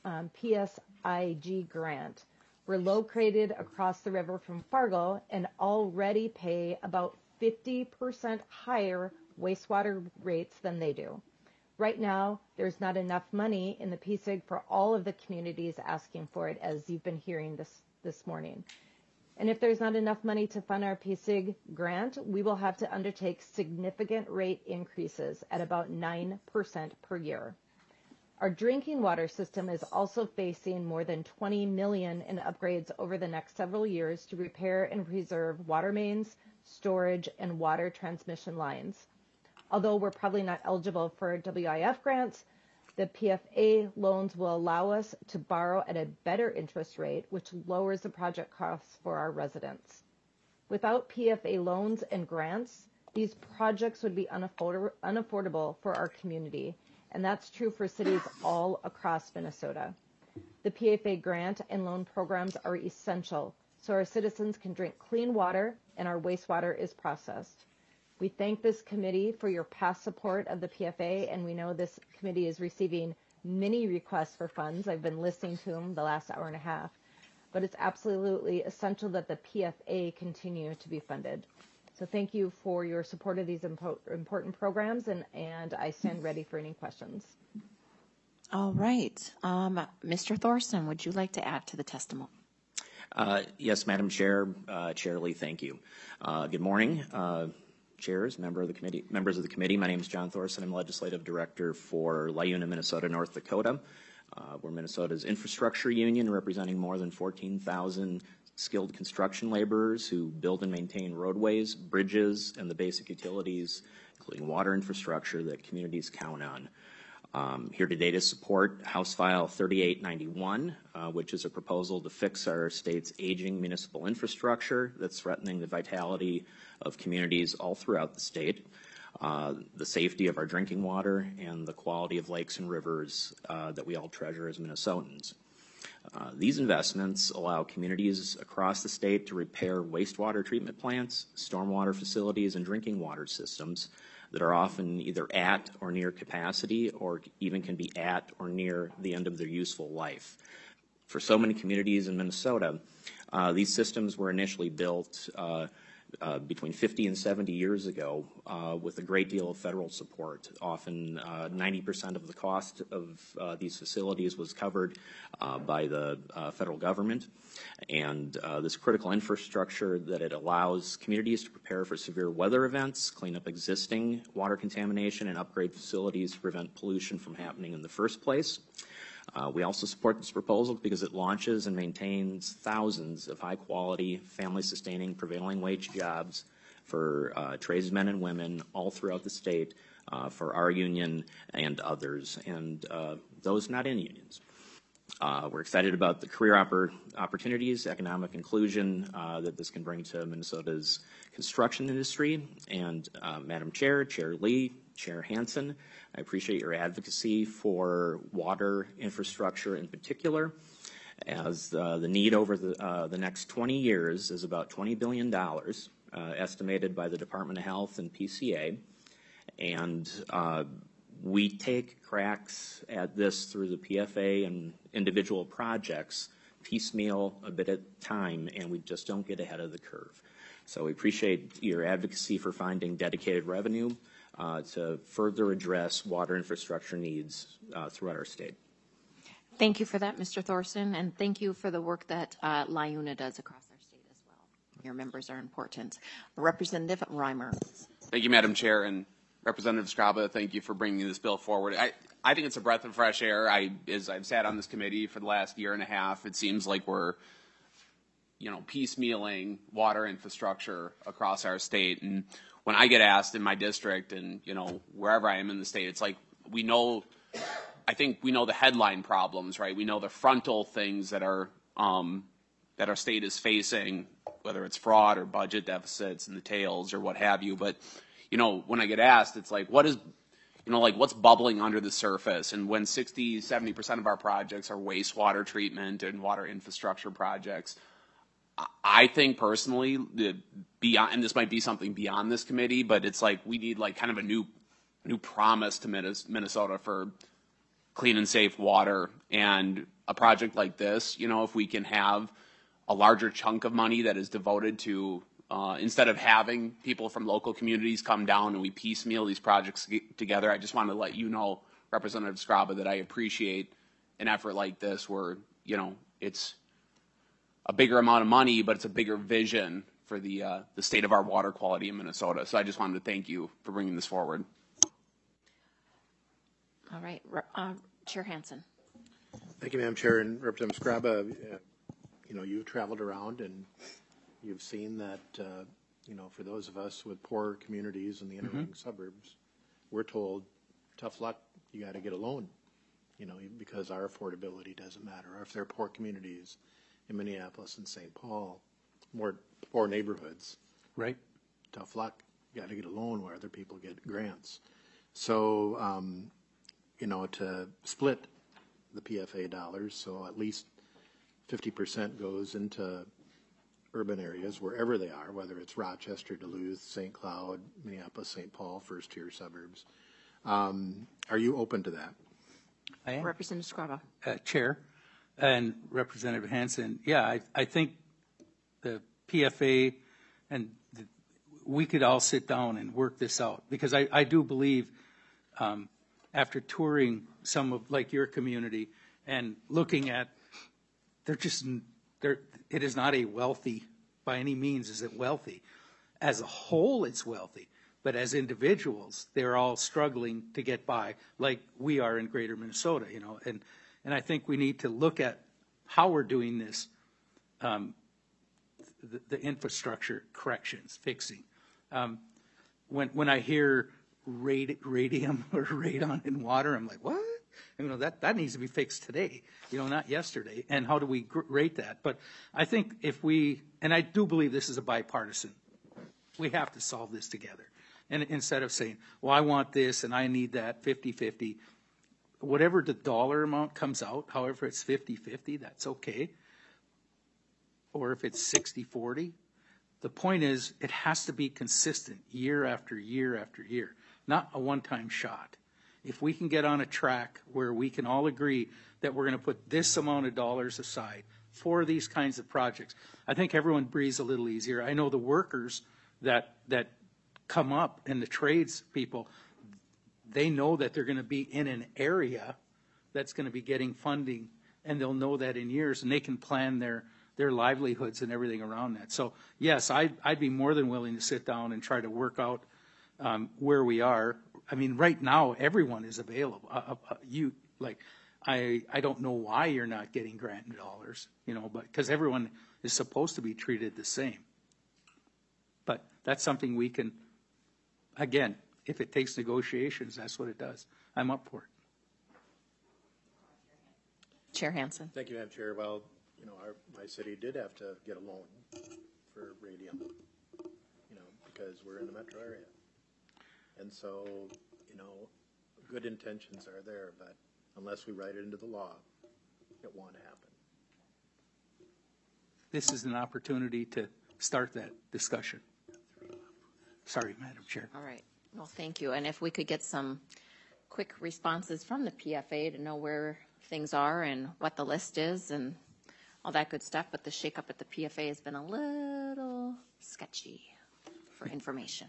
PSIG grant. We're located across the river from Fargo and already pay about 50% higher wastewater rates than they do. Right now, there's not enough money in the PSIG for all of the communities asking for it, as you've been hearing this morning. And if there's not enough money to fund our PSIG grant, we will have to undertake significant rate increases at about 9% per year. Our drinking water system is also facing more than $20 million in upgrades over the next several years to repair and preserve water mains, storage, and water transmission lines. Although we're probably not eligible for WIF grants, the PFA loans will allow us to borrow at a better interest rate, which lowers the project costs for our residents. Without PFA loans and grants, these projects would be unaffordable for our community, and that's true for cities all across Minnesota. The PFA grant and loan programs are essential so our citizens can drink clean water and our wastewater is processed. We thank this committee for your past support of the PFA, and we know this committee is receiving many requests for funds. I've been listening to them the last hour and a half, but it's absolutely essential that the PFA continue to be funded. So thank you for your support of these important programs, and I stand ready for any questions. All right. Mr. Thorson, would you like to add to the testimony? Yes, Madam Chair, Chair Lee, thank you. Good morning, chairs, members of the committee. My name is John Thorson. I'm Legislative Director for LIUNA, Minnesota, North Dakota. We're Minnesota's infrastructure union, representing more than 14,000 skilled construction laborers who build and maintain roadways, bridges, and the basic utilities, including water infrastructure that communities count on. Here today to support House File 3891, which is a proposal to fix our state's aging municipal infrastructure that's threatening the vitality of communities all throughout the state, the safety of our drinking water, and the quality of lakes and rivers that we all treasure as Minnesotans. These investments allow communities across the state to repair wastewater treatment plants, stormwater facilities, and drinking water systems that are often either at or near capacity, or even can be at or near the end of their useful life. For so many communities in Minnesota, these systems were initially built between 50 and 70 years ago with a great deal of federal support. Often 90% of the cost of these facilities was covered by the federal government. And this critical infrastructure that it allows communities to prepare for severe weather events, clean up existing water contamination, and upgrade facilities to prevent pollution from happening in the first place. We also support this proposal because it launches and maintains thousands of high-quality, family-sustaining, prevailing wage jobs for tradesmen and women all throughout the state, for our union and others, and those not in unions. We're excited about the career opportunities, economic inclusion that this can bring to Minnesota's construction industry. And Madam Chair, Chair Lee, Chair Hansen, I appreciate your advocacy for water infrastructure in particular, as the need over the next 20 years is about $20 billion, estimated by the Department of Health and PCA. And we take cracks at this through the PFA and individual projects, piecemeal a bit at a time, and we just don't get ahead of the curve. So we appreciate your advocacy for finding dedicated revenue to further address water infrastructure needs throughout our state. Thank you for that, Mr. Thorson, and thank you for the work that LIUNA does across our state as well. Your members are important. Representative Reimer. Thank you, Madam Chair, and Representative Skraba, thank you for bringing this bill forward. I think it's a breath of fresh air. As I've sat on this committee for the last year and a half, it seems like we're, piecemealing water infrastructure across our state. And when I get asked in my district and, wherever I am in the state, it's like I think we know the headline problems, right? We know the frontal things that our state is facing, whether it's fraud or budget deficits and the tails or what have you. But when I get asked, it's like, what's bubbling under the surface? And when 60-70% of our projects are wastewater treatment and water infrastructure projects, I think personally, and this might be something beyond this committee, but it's like we need kind of a new promise to Minnesota for clean and safe water. And a project like this, if we can have a larger chunk of money that is devoted to instead of having people from local communities come down and we piecemeal these projects together, I just want to let you know, Representative Skraba, that I appreciate an effort like this where, it's a bigger amount of money, but it's a bigger vision for the state of our water quality in Minnesota. So I just wanted to thank you for bringing this forward. All right. Chair Hansen. Thank you, Madam Chair. And Representative Skraba, you've traveled around and you've seen that, for those of us with poor communities in the inner ring suburbs, we're told, tough luck, you got to get a loan, because our affordability doesn't matter. Or if they're poor communities in Minneapolis and St. Paul, more poor neighborhoods, right? Tough luck, you got to get a loan where other people get grants. So, to split the PFA dollars, so at least 50% goes into urban areas, wherever they are, whether it's Rochester, Duluth, St. Cloud, Minneapolis, St. Paul, first-tier suburbs. Are you open to that? I am. Representative Skraba. Chair and Representative Hansen, yeah, I think the PFA and we could all sit down and work this out, because I do believe after touring some of your community and looking at, it is not a wealthy, by any means is it wealthy. As a whole, it's wealthy. But as individuals, they're all struggling to get by, like we are in greater Minnesota, And I think we need to look at how we're doing this, the infrastructure corrections, fixing. When I hear radium or radon in water, I'm like, what? That needs to be fixed today, not yesterday. And how do we rate that? But I think and I do believe this is a bipartisan, we have to solve this together. And instead of saying, well, I want this and I need that 50-50, whatever the dollar amount comes out, however it's 50-50, that's okay. Or if it's 60-40, the point is it has to be consistent year after year after year, not a one-time shot. If we can get on a track where we can all agree that we're going to put this amount of dollars aside for these kinds of projects, I think everyone breathes a little easier. I know the workers that come up and the trades people, they know that they're going to be in an area that's going to be getting funding, and they'll know that in years, and they can plan their livelihoods and everything around that. So yes, I'd be more than willing to sit down and try to work out where we are. I mean, right now everyone is available. I don't know why you're not getting grant dollars, but because everyone is supposed to be treated the same. But that's something we can, again, if it takes negotiations, that's what it does. I'm up for it. Chair Hansen. Thank you, Madam Chair. Well, my city did have to get a loan for radium, because we're in the metro area. And so, good intentions are there, but unless we write it into the law, it won't happen. This is an opportunity to start that discussion. Sorry, Madam Chair. All right. Well, thank you. And if we could get some quick responses from the PFA to know where things are and what the list is and all that good stuff. But the shakeup at the PFA has been a little sketchy for information.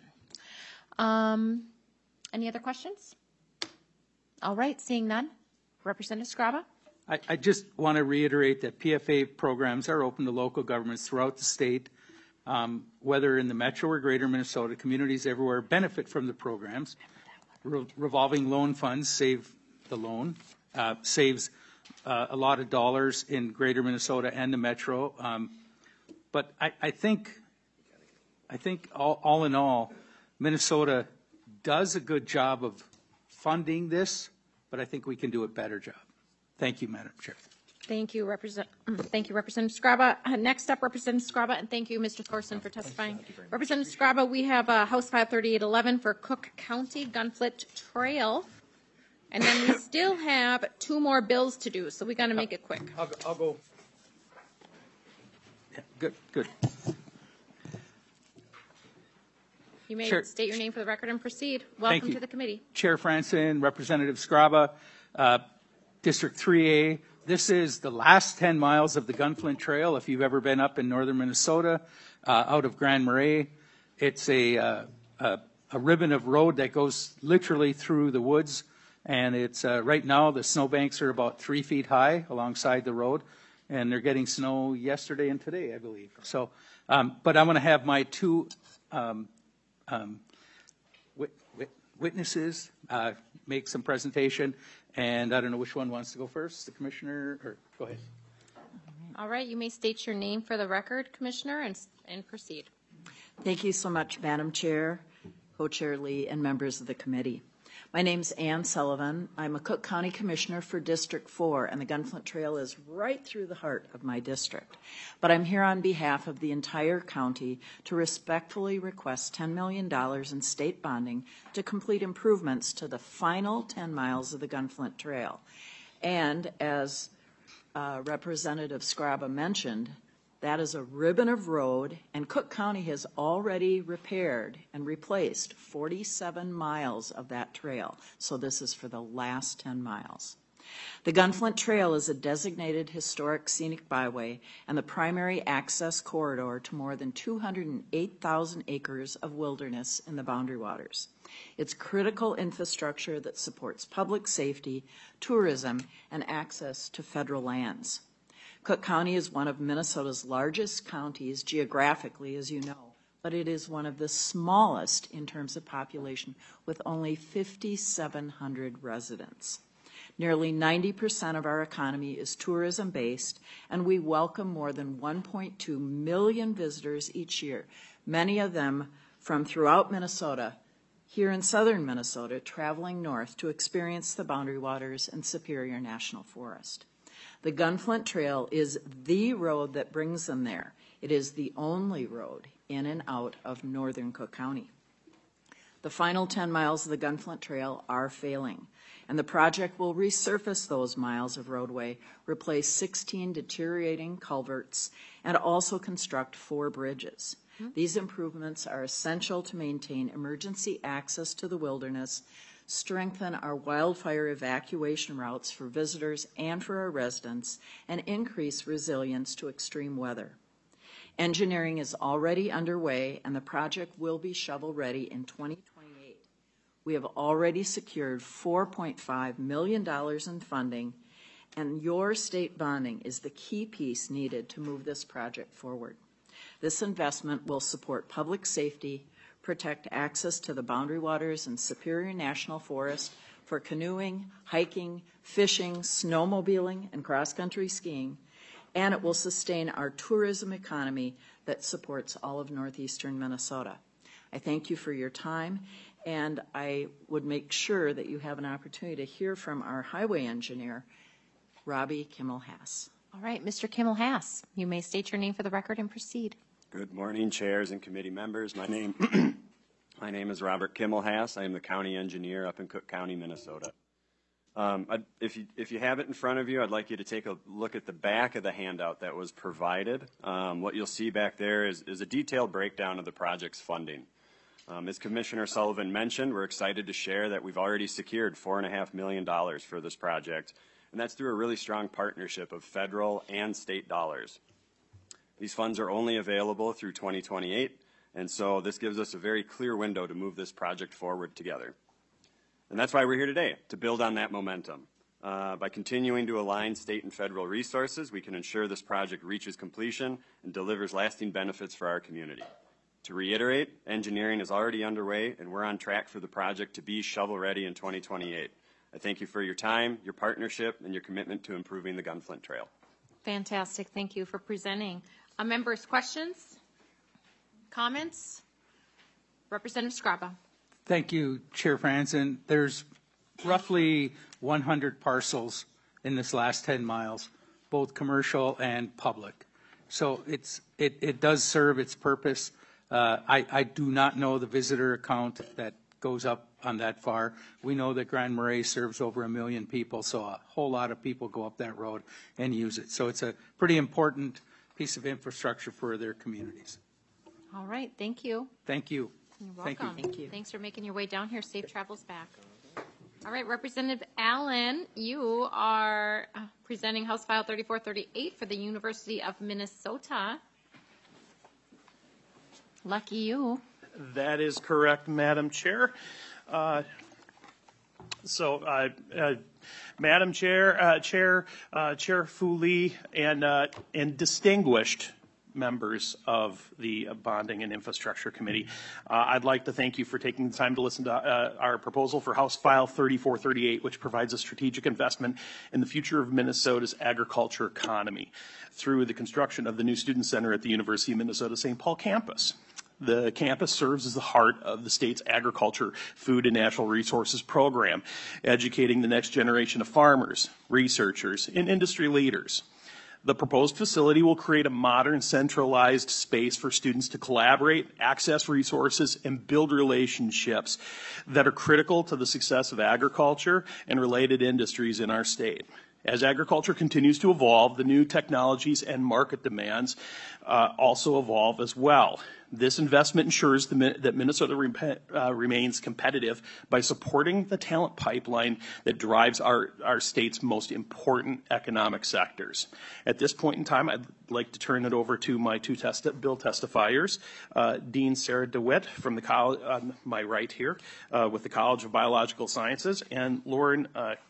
Any other questions? All right. Seeing none. Representative Scraba. I just want to reiterate that PFA programs are open to local governments throughout the state. Whether in the metro or greater Minnesota, communities everywhere benefit from the programs. Revolving loan funds save the loan, saves a lot of dollars in greater Minnesota and the metro. But I think all in all, Minnesota does a good job of funding this, but I think we can do a better job. Thank you, Madam Chair. Thank you, Representative Scraba. Next up, Representative Scraba, and thank you, Mr. Thorson, for testifying. Representative Scraba, we have House File 3811 for Cook County Gunflint Trail, and then we still have 2 more bills to do, so we got to make it quick. I'll go. Yeah, good. You may state your name for the record and proceed. Welcome to the committee. Chair Franson, Representative Scraba, District 3A. This is the last 10 miles of the Gunflint Trail. If you've ever been up in northern Minnesota, out of Grand Marais, it's a ribbon of road that goes literally through the woods. And it's right now the snowbanks are about 3 feet high alongside the road, and they're getting snow yesterday and today, I believe. So, but I'm going to have my 2 witnesses make some presentation. And I don't know which one wants to go first, the commissioner, or go ahead. All right, you may state your name for the record, Commissioner, and proceed. Thank you so much, Madam Chair, Co-Chair Lee, and members of the committee. My name's Ann Sullivan. I'm a Cook County Commissioner for District 4, and the Gunflint Trail is right through the heart of my district. But I'm here on behalf of the entire county to respectfully request $10 million in state bonding to complete improvements to the final 10 miles of the Gunflint Trail. And as Representative Scraba mentioned, that is a ribbon of road, and Cook County has already repaired and replaced 47 miles of that trail. So this is for the last 10 miles. The Gunflint Trail is a designated historic scenic byway and the primary access corridor to more than 208,000 acres of wilderness in the Boundary Waters. It's critical infrastructure that supports public safety, tourism, and access to federal lands. Cook County is one of Minnesota's largest counties geographically, as you know, but it is one of the smallest in terms of population, with only 5,700 residents. Nearly 90% of our economy is tourism-based, and we welcome more than 1.2 million visitors each year, many of them from throughout Minnesota, here in southern Minnesota, traveling north to experience the Boundary Waters and Superior National Forest. The Gunflint Trail is the road that brings them there. It is the only road in and out of northern Cook County. The final 10 miles of the Gunflint Trail are failing, and the project will resurface those miles of roadway, replace 16 deteriorating culverts, and also construct 4 bridges. These improvements are essential to maintain emergency access to the wilderness, strengthen our wildfire evacuation routes for visitors and for our residents, and increase resilience to extreme weather. Engineering is already underway, and the project will be shovel-ready in 2028. We have already secured $4.5 million in funding, and your state bonding is the key piece needed to move this project forward. This investment will support public safety, protect access to the Boundary Waters and Superior National Forest for canoeing, hiking, fishing, snowmobiling, and cross-country skiing, and it will sustain our tourism economy that supports all of northeastern Minnesota. I thank you for your time, and I would make sure that you have an opportunity to hear from our highway engineer Robbie Kimmel-Hass. All right, Mr. Kimmel-Hass, you may state your name for the record and proceed. Good morning, chairs and committee members. My name is Robert Kimmel-Hass. I am the county engineer up in Cook County, Minnesota. If you have it in front of you, I'd like you to take a look at the back of the handout that was provided. What you'll see back there is a detailed breakdown of the project's funding. As Commissioner Sullivan mentioned, we're excited to share that we've already secured $4.5 million for this project, and that's through a really strong partnership of federal and state dollars. These funds are only available through 2028, and so this gives us a very clear window to move this project forward together. And that's why we're here today, to build on that momentum. By continuing to align state and federal resources, we can ensure this project reaches completion and delivers lasting benefits for our community. To reiterate, engineering is already underway, and we're on track for the project to be shovel-ready in 2028. I thank you for your time, your partnership, and your commitment to improving the Gunflint Trail. Fantastic. Thank you for presenting. Members, questions? Comments? Representative Scraba. Thank you, Chair Franzen. There's roughly 100 parcels in this last 10 miles, both commercial and public. So it does serve its purpose. I do not know the visitor count that goes up on that far. We know that Grand Marais serves over 1 million people, so a whole lot of people go up that road and use it. So it's a pretty important piece of infrastructure for their communities. All right, thank you. Thank you. You're welcome. Thank you. Thank you. Thanks for making your way down here. Safe travels back. All right, Representative Allen, you are presenting House File 3438 for the University of Minnesota. Lucky you. That is correct, Madam Chair. Madam Chair, Chair Fu Lee, and distinguished members of the Bonding and Infrastructure Committee, I'd like to thank you for taking the time to listen to our proposal for House File 3438, which provides a strategic investment in the future of Minnesota's agriculture economy through the construction of the new Student Center at the University of Minnesota St. Paul campus. The campus serves as the heart of the state's agriculture, food, and natural resources program, educating the next generation of farmers, researchers, and industry leaders. The proposed facility will create a modern, centralized space for students to collaborate, access resources, and build relationships that are critical to the success of agriculture and related industries in our state. As agriculture continues to evolve, the new technologies and market demands also evolve as well. This investment ensures that Minnesota remains competitive by supporting the talent pipeline that drives our state's most important economic sectors. At this point in time, I'd like to turn it over to my two bill testifiers, Dean Sarah DeWitt from the college on my right here with the College of Biological Sciences, and Lauren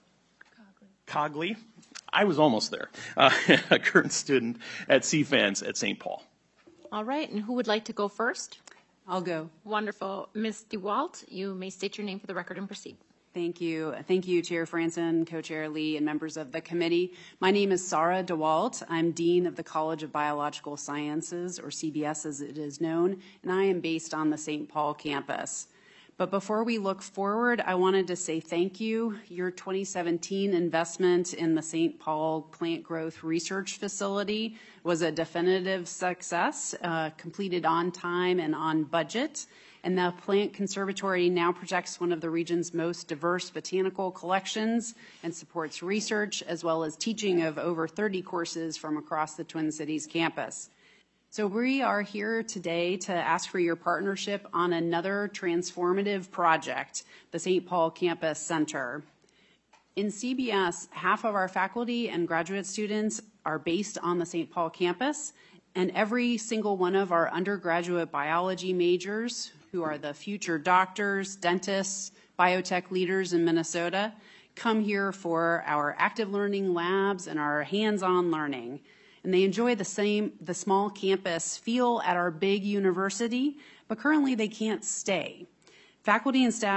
Cogley. I was almost there, a current student at CFANS at St. Paul. All right, and who would like to go first? I'll go. Wonderful. Ms. DeWalt, you may state your name for the record and proceed. Thank you. Thank you, Chair Franzen, Co-Chair Lee, and members of the committee. My name is Sarah DeWalt. I'm Dean of the College of Biological Sciences, or CBS as it is known, and I am based on the St. Paul campus. But before we look forward, I wanted to say thank you. Your 2017 investment in the St. Paul Plant Growth Research Facility was a definitive success, completed on time and on budget. And the Plant Conservatory now protects one of the region's most diverse botanical collections and supports research as well as teaching of over 30 courses from across the Twin Cities campus. So we are here today to ask for your partnership on another transformative project, the St. Paul Campus Center. In CBS, half of our faculty and graduate students are based on the St. Paul campus, and every single one of our undergraduate biology majors, who are the future doctors, dentists, biotech leaders in Minnesota, come here for our active learning labs and our hands-on learning. And they enjoy the small campus feel at our big university, but currently they can't stay. Faculty and staff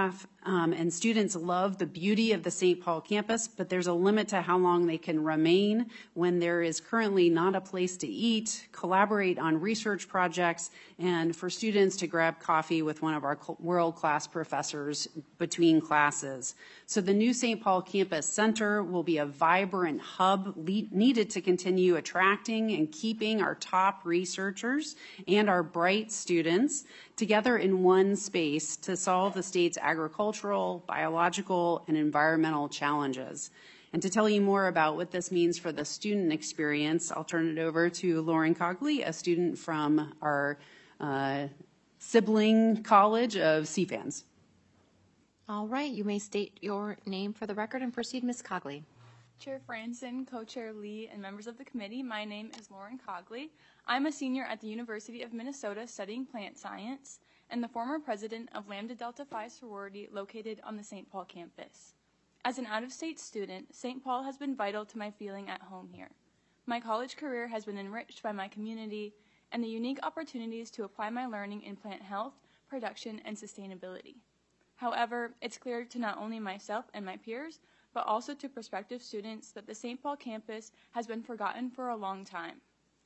And students love the beauty of the St. Paul campus, but there's a limit to how long they can remain when there is currently not a place to eat, collaborate on research projects, and for students to grab coffee with one of our world-class professors between classes. So the new St. Paul Campus Center will be a vibrant hub needed to continue attracting and keeping our top researchers and our bright students together in one space to solve the state's agricultural, biological, and environmental challenges. And to tell you more about what this means for the student experience, I'll turn it over to Lauren Cogley, a student from our sibling college of CFANS. All right, you may state your name for the record and proceed, Ms. Cogley. Chair Franson, Co-Chair Lee, and members of the committee, my name is Lauren Cogley. I'm a senior at the University of Minnesota studying plant science and the former president of Lambda Delta Phi sorority located on the St. Paul campus. As an out-of-state student, St. Paul has been vital to my feeling at home here. My college career has been enriched by my community and the unique opportunities to apply my learning in plant health, production, and sustainability. However, it's clear to not only myself and my peers, but also to prospective students that the St. Paul campus has been forgotten for a long time.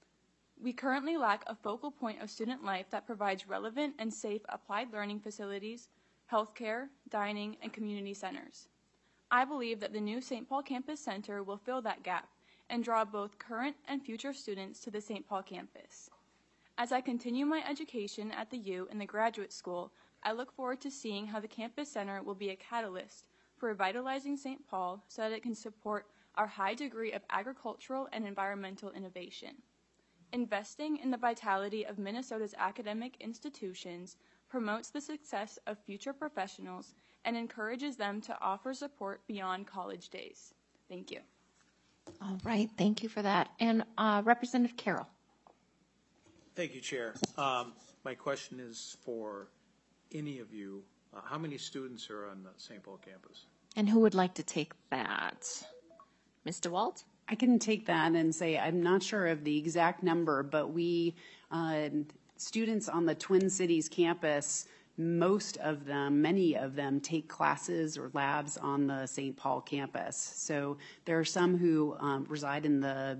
We currently lack a focal point of student life that provides relevant and safe applied learning facilities, healthcare, dining, and community centers. I believe that the new St. Paul Campus Center will fill that gap and draw both current and future students to the St. Paul campus. As I continue my education at the U and the graduate school, I look forward to seeing how the Campus Center will be a catalyst for revitalizing St. Paul so that it can support our high degree of agricultural and environmental innovation. Investing in the vitality of Minnesota's academic institutions promotes the success of future professionals and encourages them to offer support beyond college days. Thank you. All right, thank you for that. And Representative Carroll. Thank you, Chair. My question is for any of you. How many students are on the St. Paul campus? And who would like to take that? Ms. DeWalt? I can take that and say I'm not sure of the exact number, but we, students on the Twin Cities campus, most of them, many of them take classes or labs on the St. Paul campus. So there are some who reside in the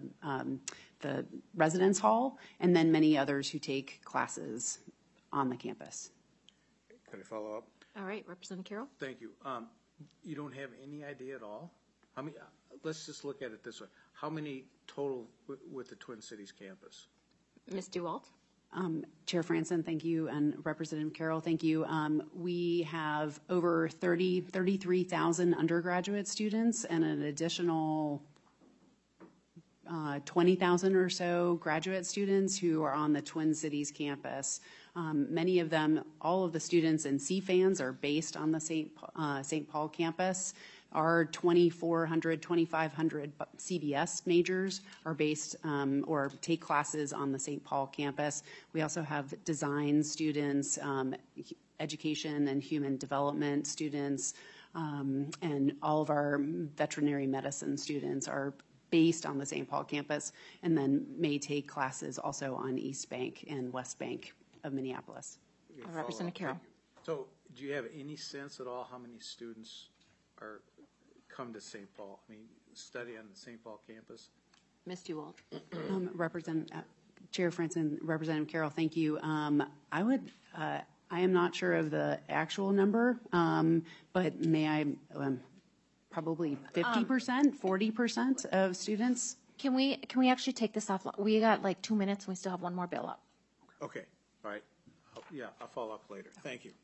residence hall, and then many others who take classes on the campus. Can I follow up? All right, Representative Carroll. Thank you. You don't have any idea at all? How many? Let's just look at it this way. How many total with the Twin Cities campus? Ms. DeWalt. Chair Franson, thank you, and Representative Carroll, thank you. We have over 33,000 undergraduate students and an additional 20,000 or so graduate students who are on the Twin Cities campus. Many of them, all of the students in CFANS are based on the St. Paul campus. Our 2,400, 2,500 CBS majors are based or take classes on the St. Paul campus. We also have design students, education and human development students, and all of our veterinary medicine students are based on the St. Paul campus, and then may take classes also on East Bank and West Bank of Minneapolis. Representative Carroll. So do you have any sense at all how many students come to St. Paul, study on the St. Paul campus? Ms. DeWalt. Chair Franson, Representative Carroll, thank you. I am not sure of the actual number, but may I probably 50%, 40% of students? Can we actually take this off? We got like 2 minutes and we still have one more bill up. Okay, all right. I'll follow up later. Thank you.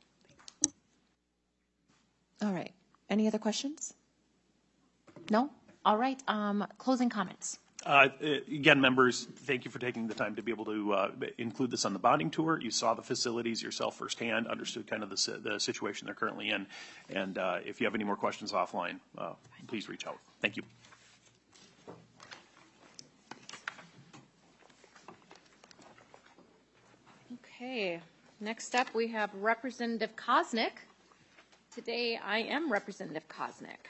All right. Any other questions? No? All right. Closing comments. Again, members, thank you for taking the time to be able to include this on the bonding tour. You saw the facilities yourself firsthand, understood kind of the situation they're currently in. And if you have any more questions offline, please reach out. Thank you. Okay. Next up, we have Representative Koznick. Today, I am Representative Koznick.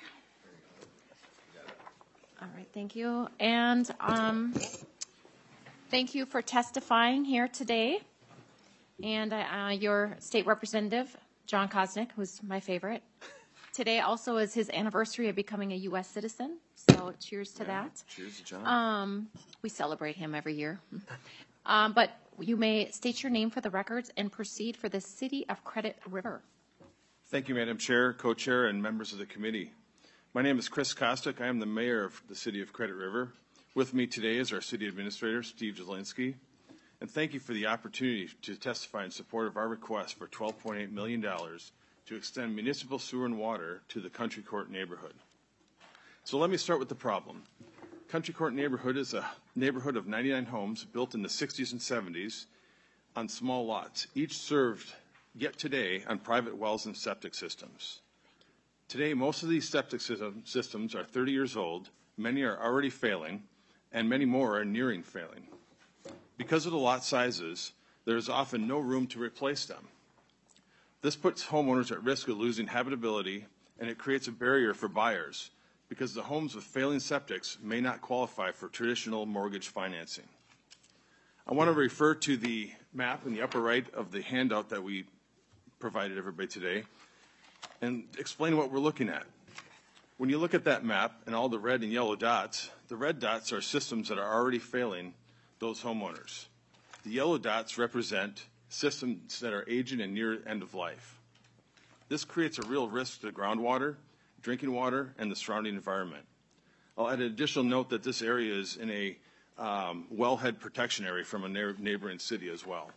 All right, thank you. And thank you for testifying here today. And your state representative, John Koznick, who's my favorite. today also is his anniversary of becoming a U.S. citizen. So cheers to that. Cheers to John. We celebrate him every year. But you may state your name for the records and proceed for the City of Credit River. Thank you, Madam Chair, Co-Chair, and members of the committee. My name is Chris Kostic. I am the mayor of the City of Credit River. With me today is our City Administrator, Steve Jelinski. And thank you for the opportunity to testify in support of our request for $12.8 million to extend municipal sewer and water to the Country Court neighborhood. So let me start with the problem. Country Court neighborhood is a neighborhood of 99 homes built in the 60s and 70s on small lots, each served yet today on private wells and septic systems. Today, most of these septic systems are 30 years old, many are already failing, and many more are nearing failing. Because of the lot sizes, there is often no room to replace them. This puts homeowners at risk of losing habitability, and it creates a barrier for buyers because the homes with failing septics may not qualify for traditional mortgage financing. I want to refer to the map in the upper right of the handout that we provided everybody today and explain what we're looking at. When you look at that map and all the red and yellow dots, the red dots are systems that are already failing those homeowners. The yellow dots represent systems that are aging and near end of life. This creates a real risk to groundwater, drinking water, and the surrounding environment. I'll add an additional note that this area is in a wellhead protection area from a neighboring city as well.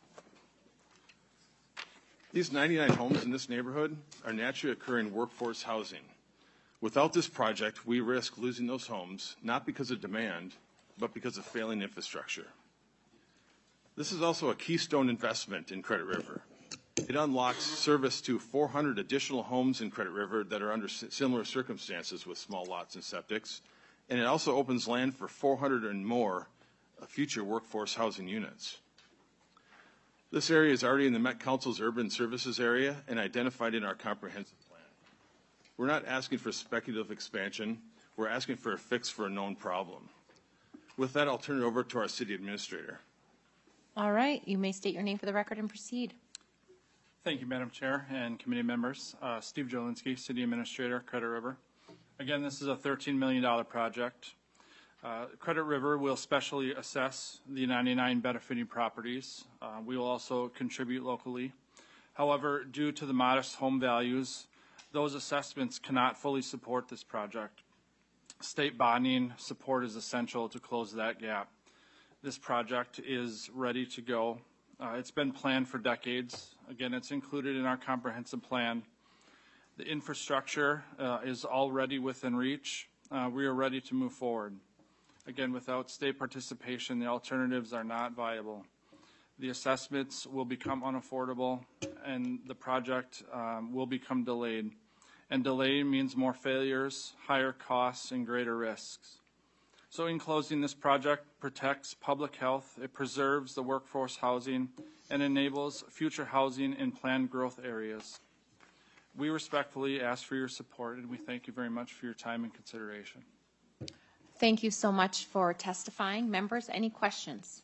These 99 homes in this neighborhood are naturally occurring workforce housing. Without this project, we risk losing those homes, not because of demand, but because of failing infrastructure. This is also a keystone investment in Credit River. It unlocks service to 400 additional homes in Credit River that are under similar circumstances with small lots and septics, and it also opens land for 400 and more future workforce housing units. This area is already in the Met Council's urban services area and identified in our comprehensive plan. We're not asking for speculative expansion. We're asking for a fix for a known problem. With that, I'll turn it over to our city administrator. All right. You may state your name for the record and proceed. Thank you, Madam Chair and committee members. Steve Jelinski, City Administrator, Credit River. Again, this is a $13 million project. Credit River will specially assess the 99 benefiting properties. We will also contribute locally. However, due to the modest home values, those assessments cannot fully support this project. State bonding support is essential to close that gap. This project is ready to go. It's been planned for decades. Again, it's included in our comprehensive plan. The infrastructure is already within reach. We are ready to move forward. Again, without state participation, the alternatives are not viable. The assessments will become unaffordable, and the project will become delayed. And delay means more failures, higher costs, and greater risks. So in closing, this project protects public health, it preserves the workforce housing, and enables future housing in planned growth areas. We respectfully ask for your support, and we thank you very much for your time and consideration. Thank you so much for testifying. Members, any questions?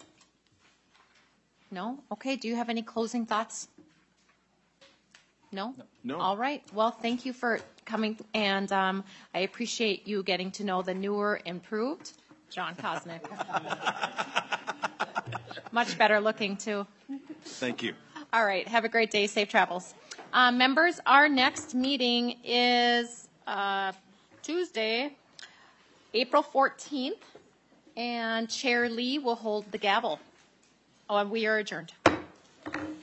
No? Okay. Do you have any closing thoughts? No? No. All right. Well, thank you for coming, and I appreciate you getting to know the newer, improved John Kosnick. Much better looking, too. Thank you. All right. Have a great day. Safe travels. Members, our next meeting is Tuesday, April 14th, and Chair Lee will hold the gavel. Oh, and we are adjourned.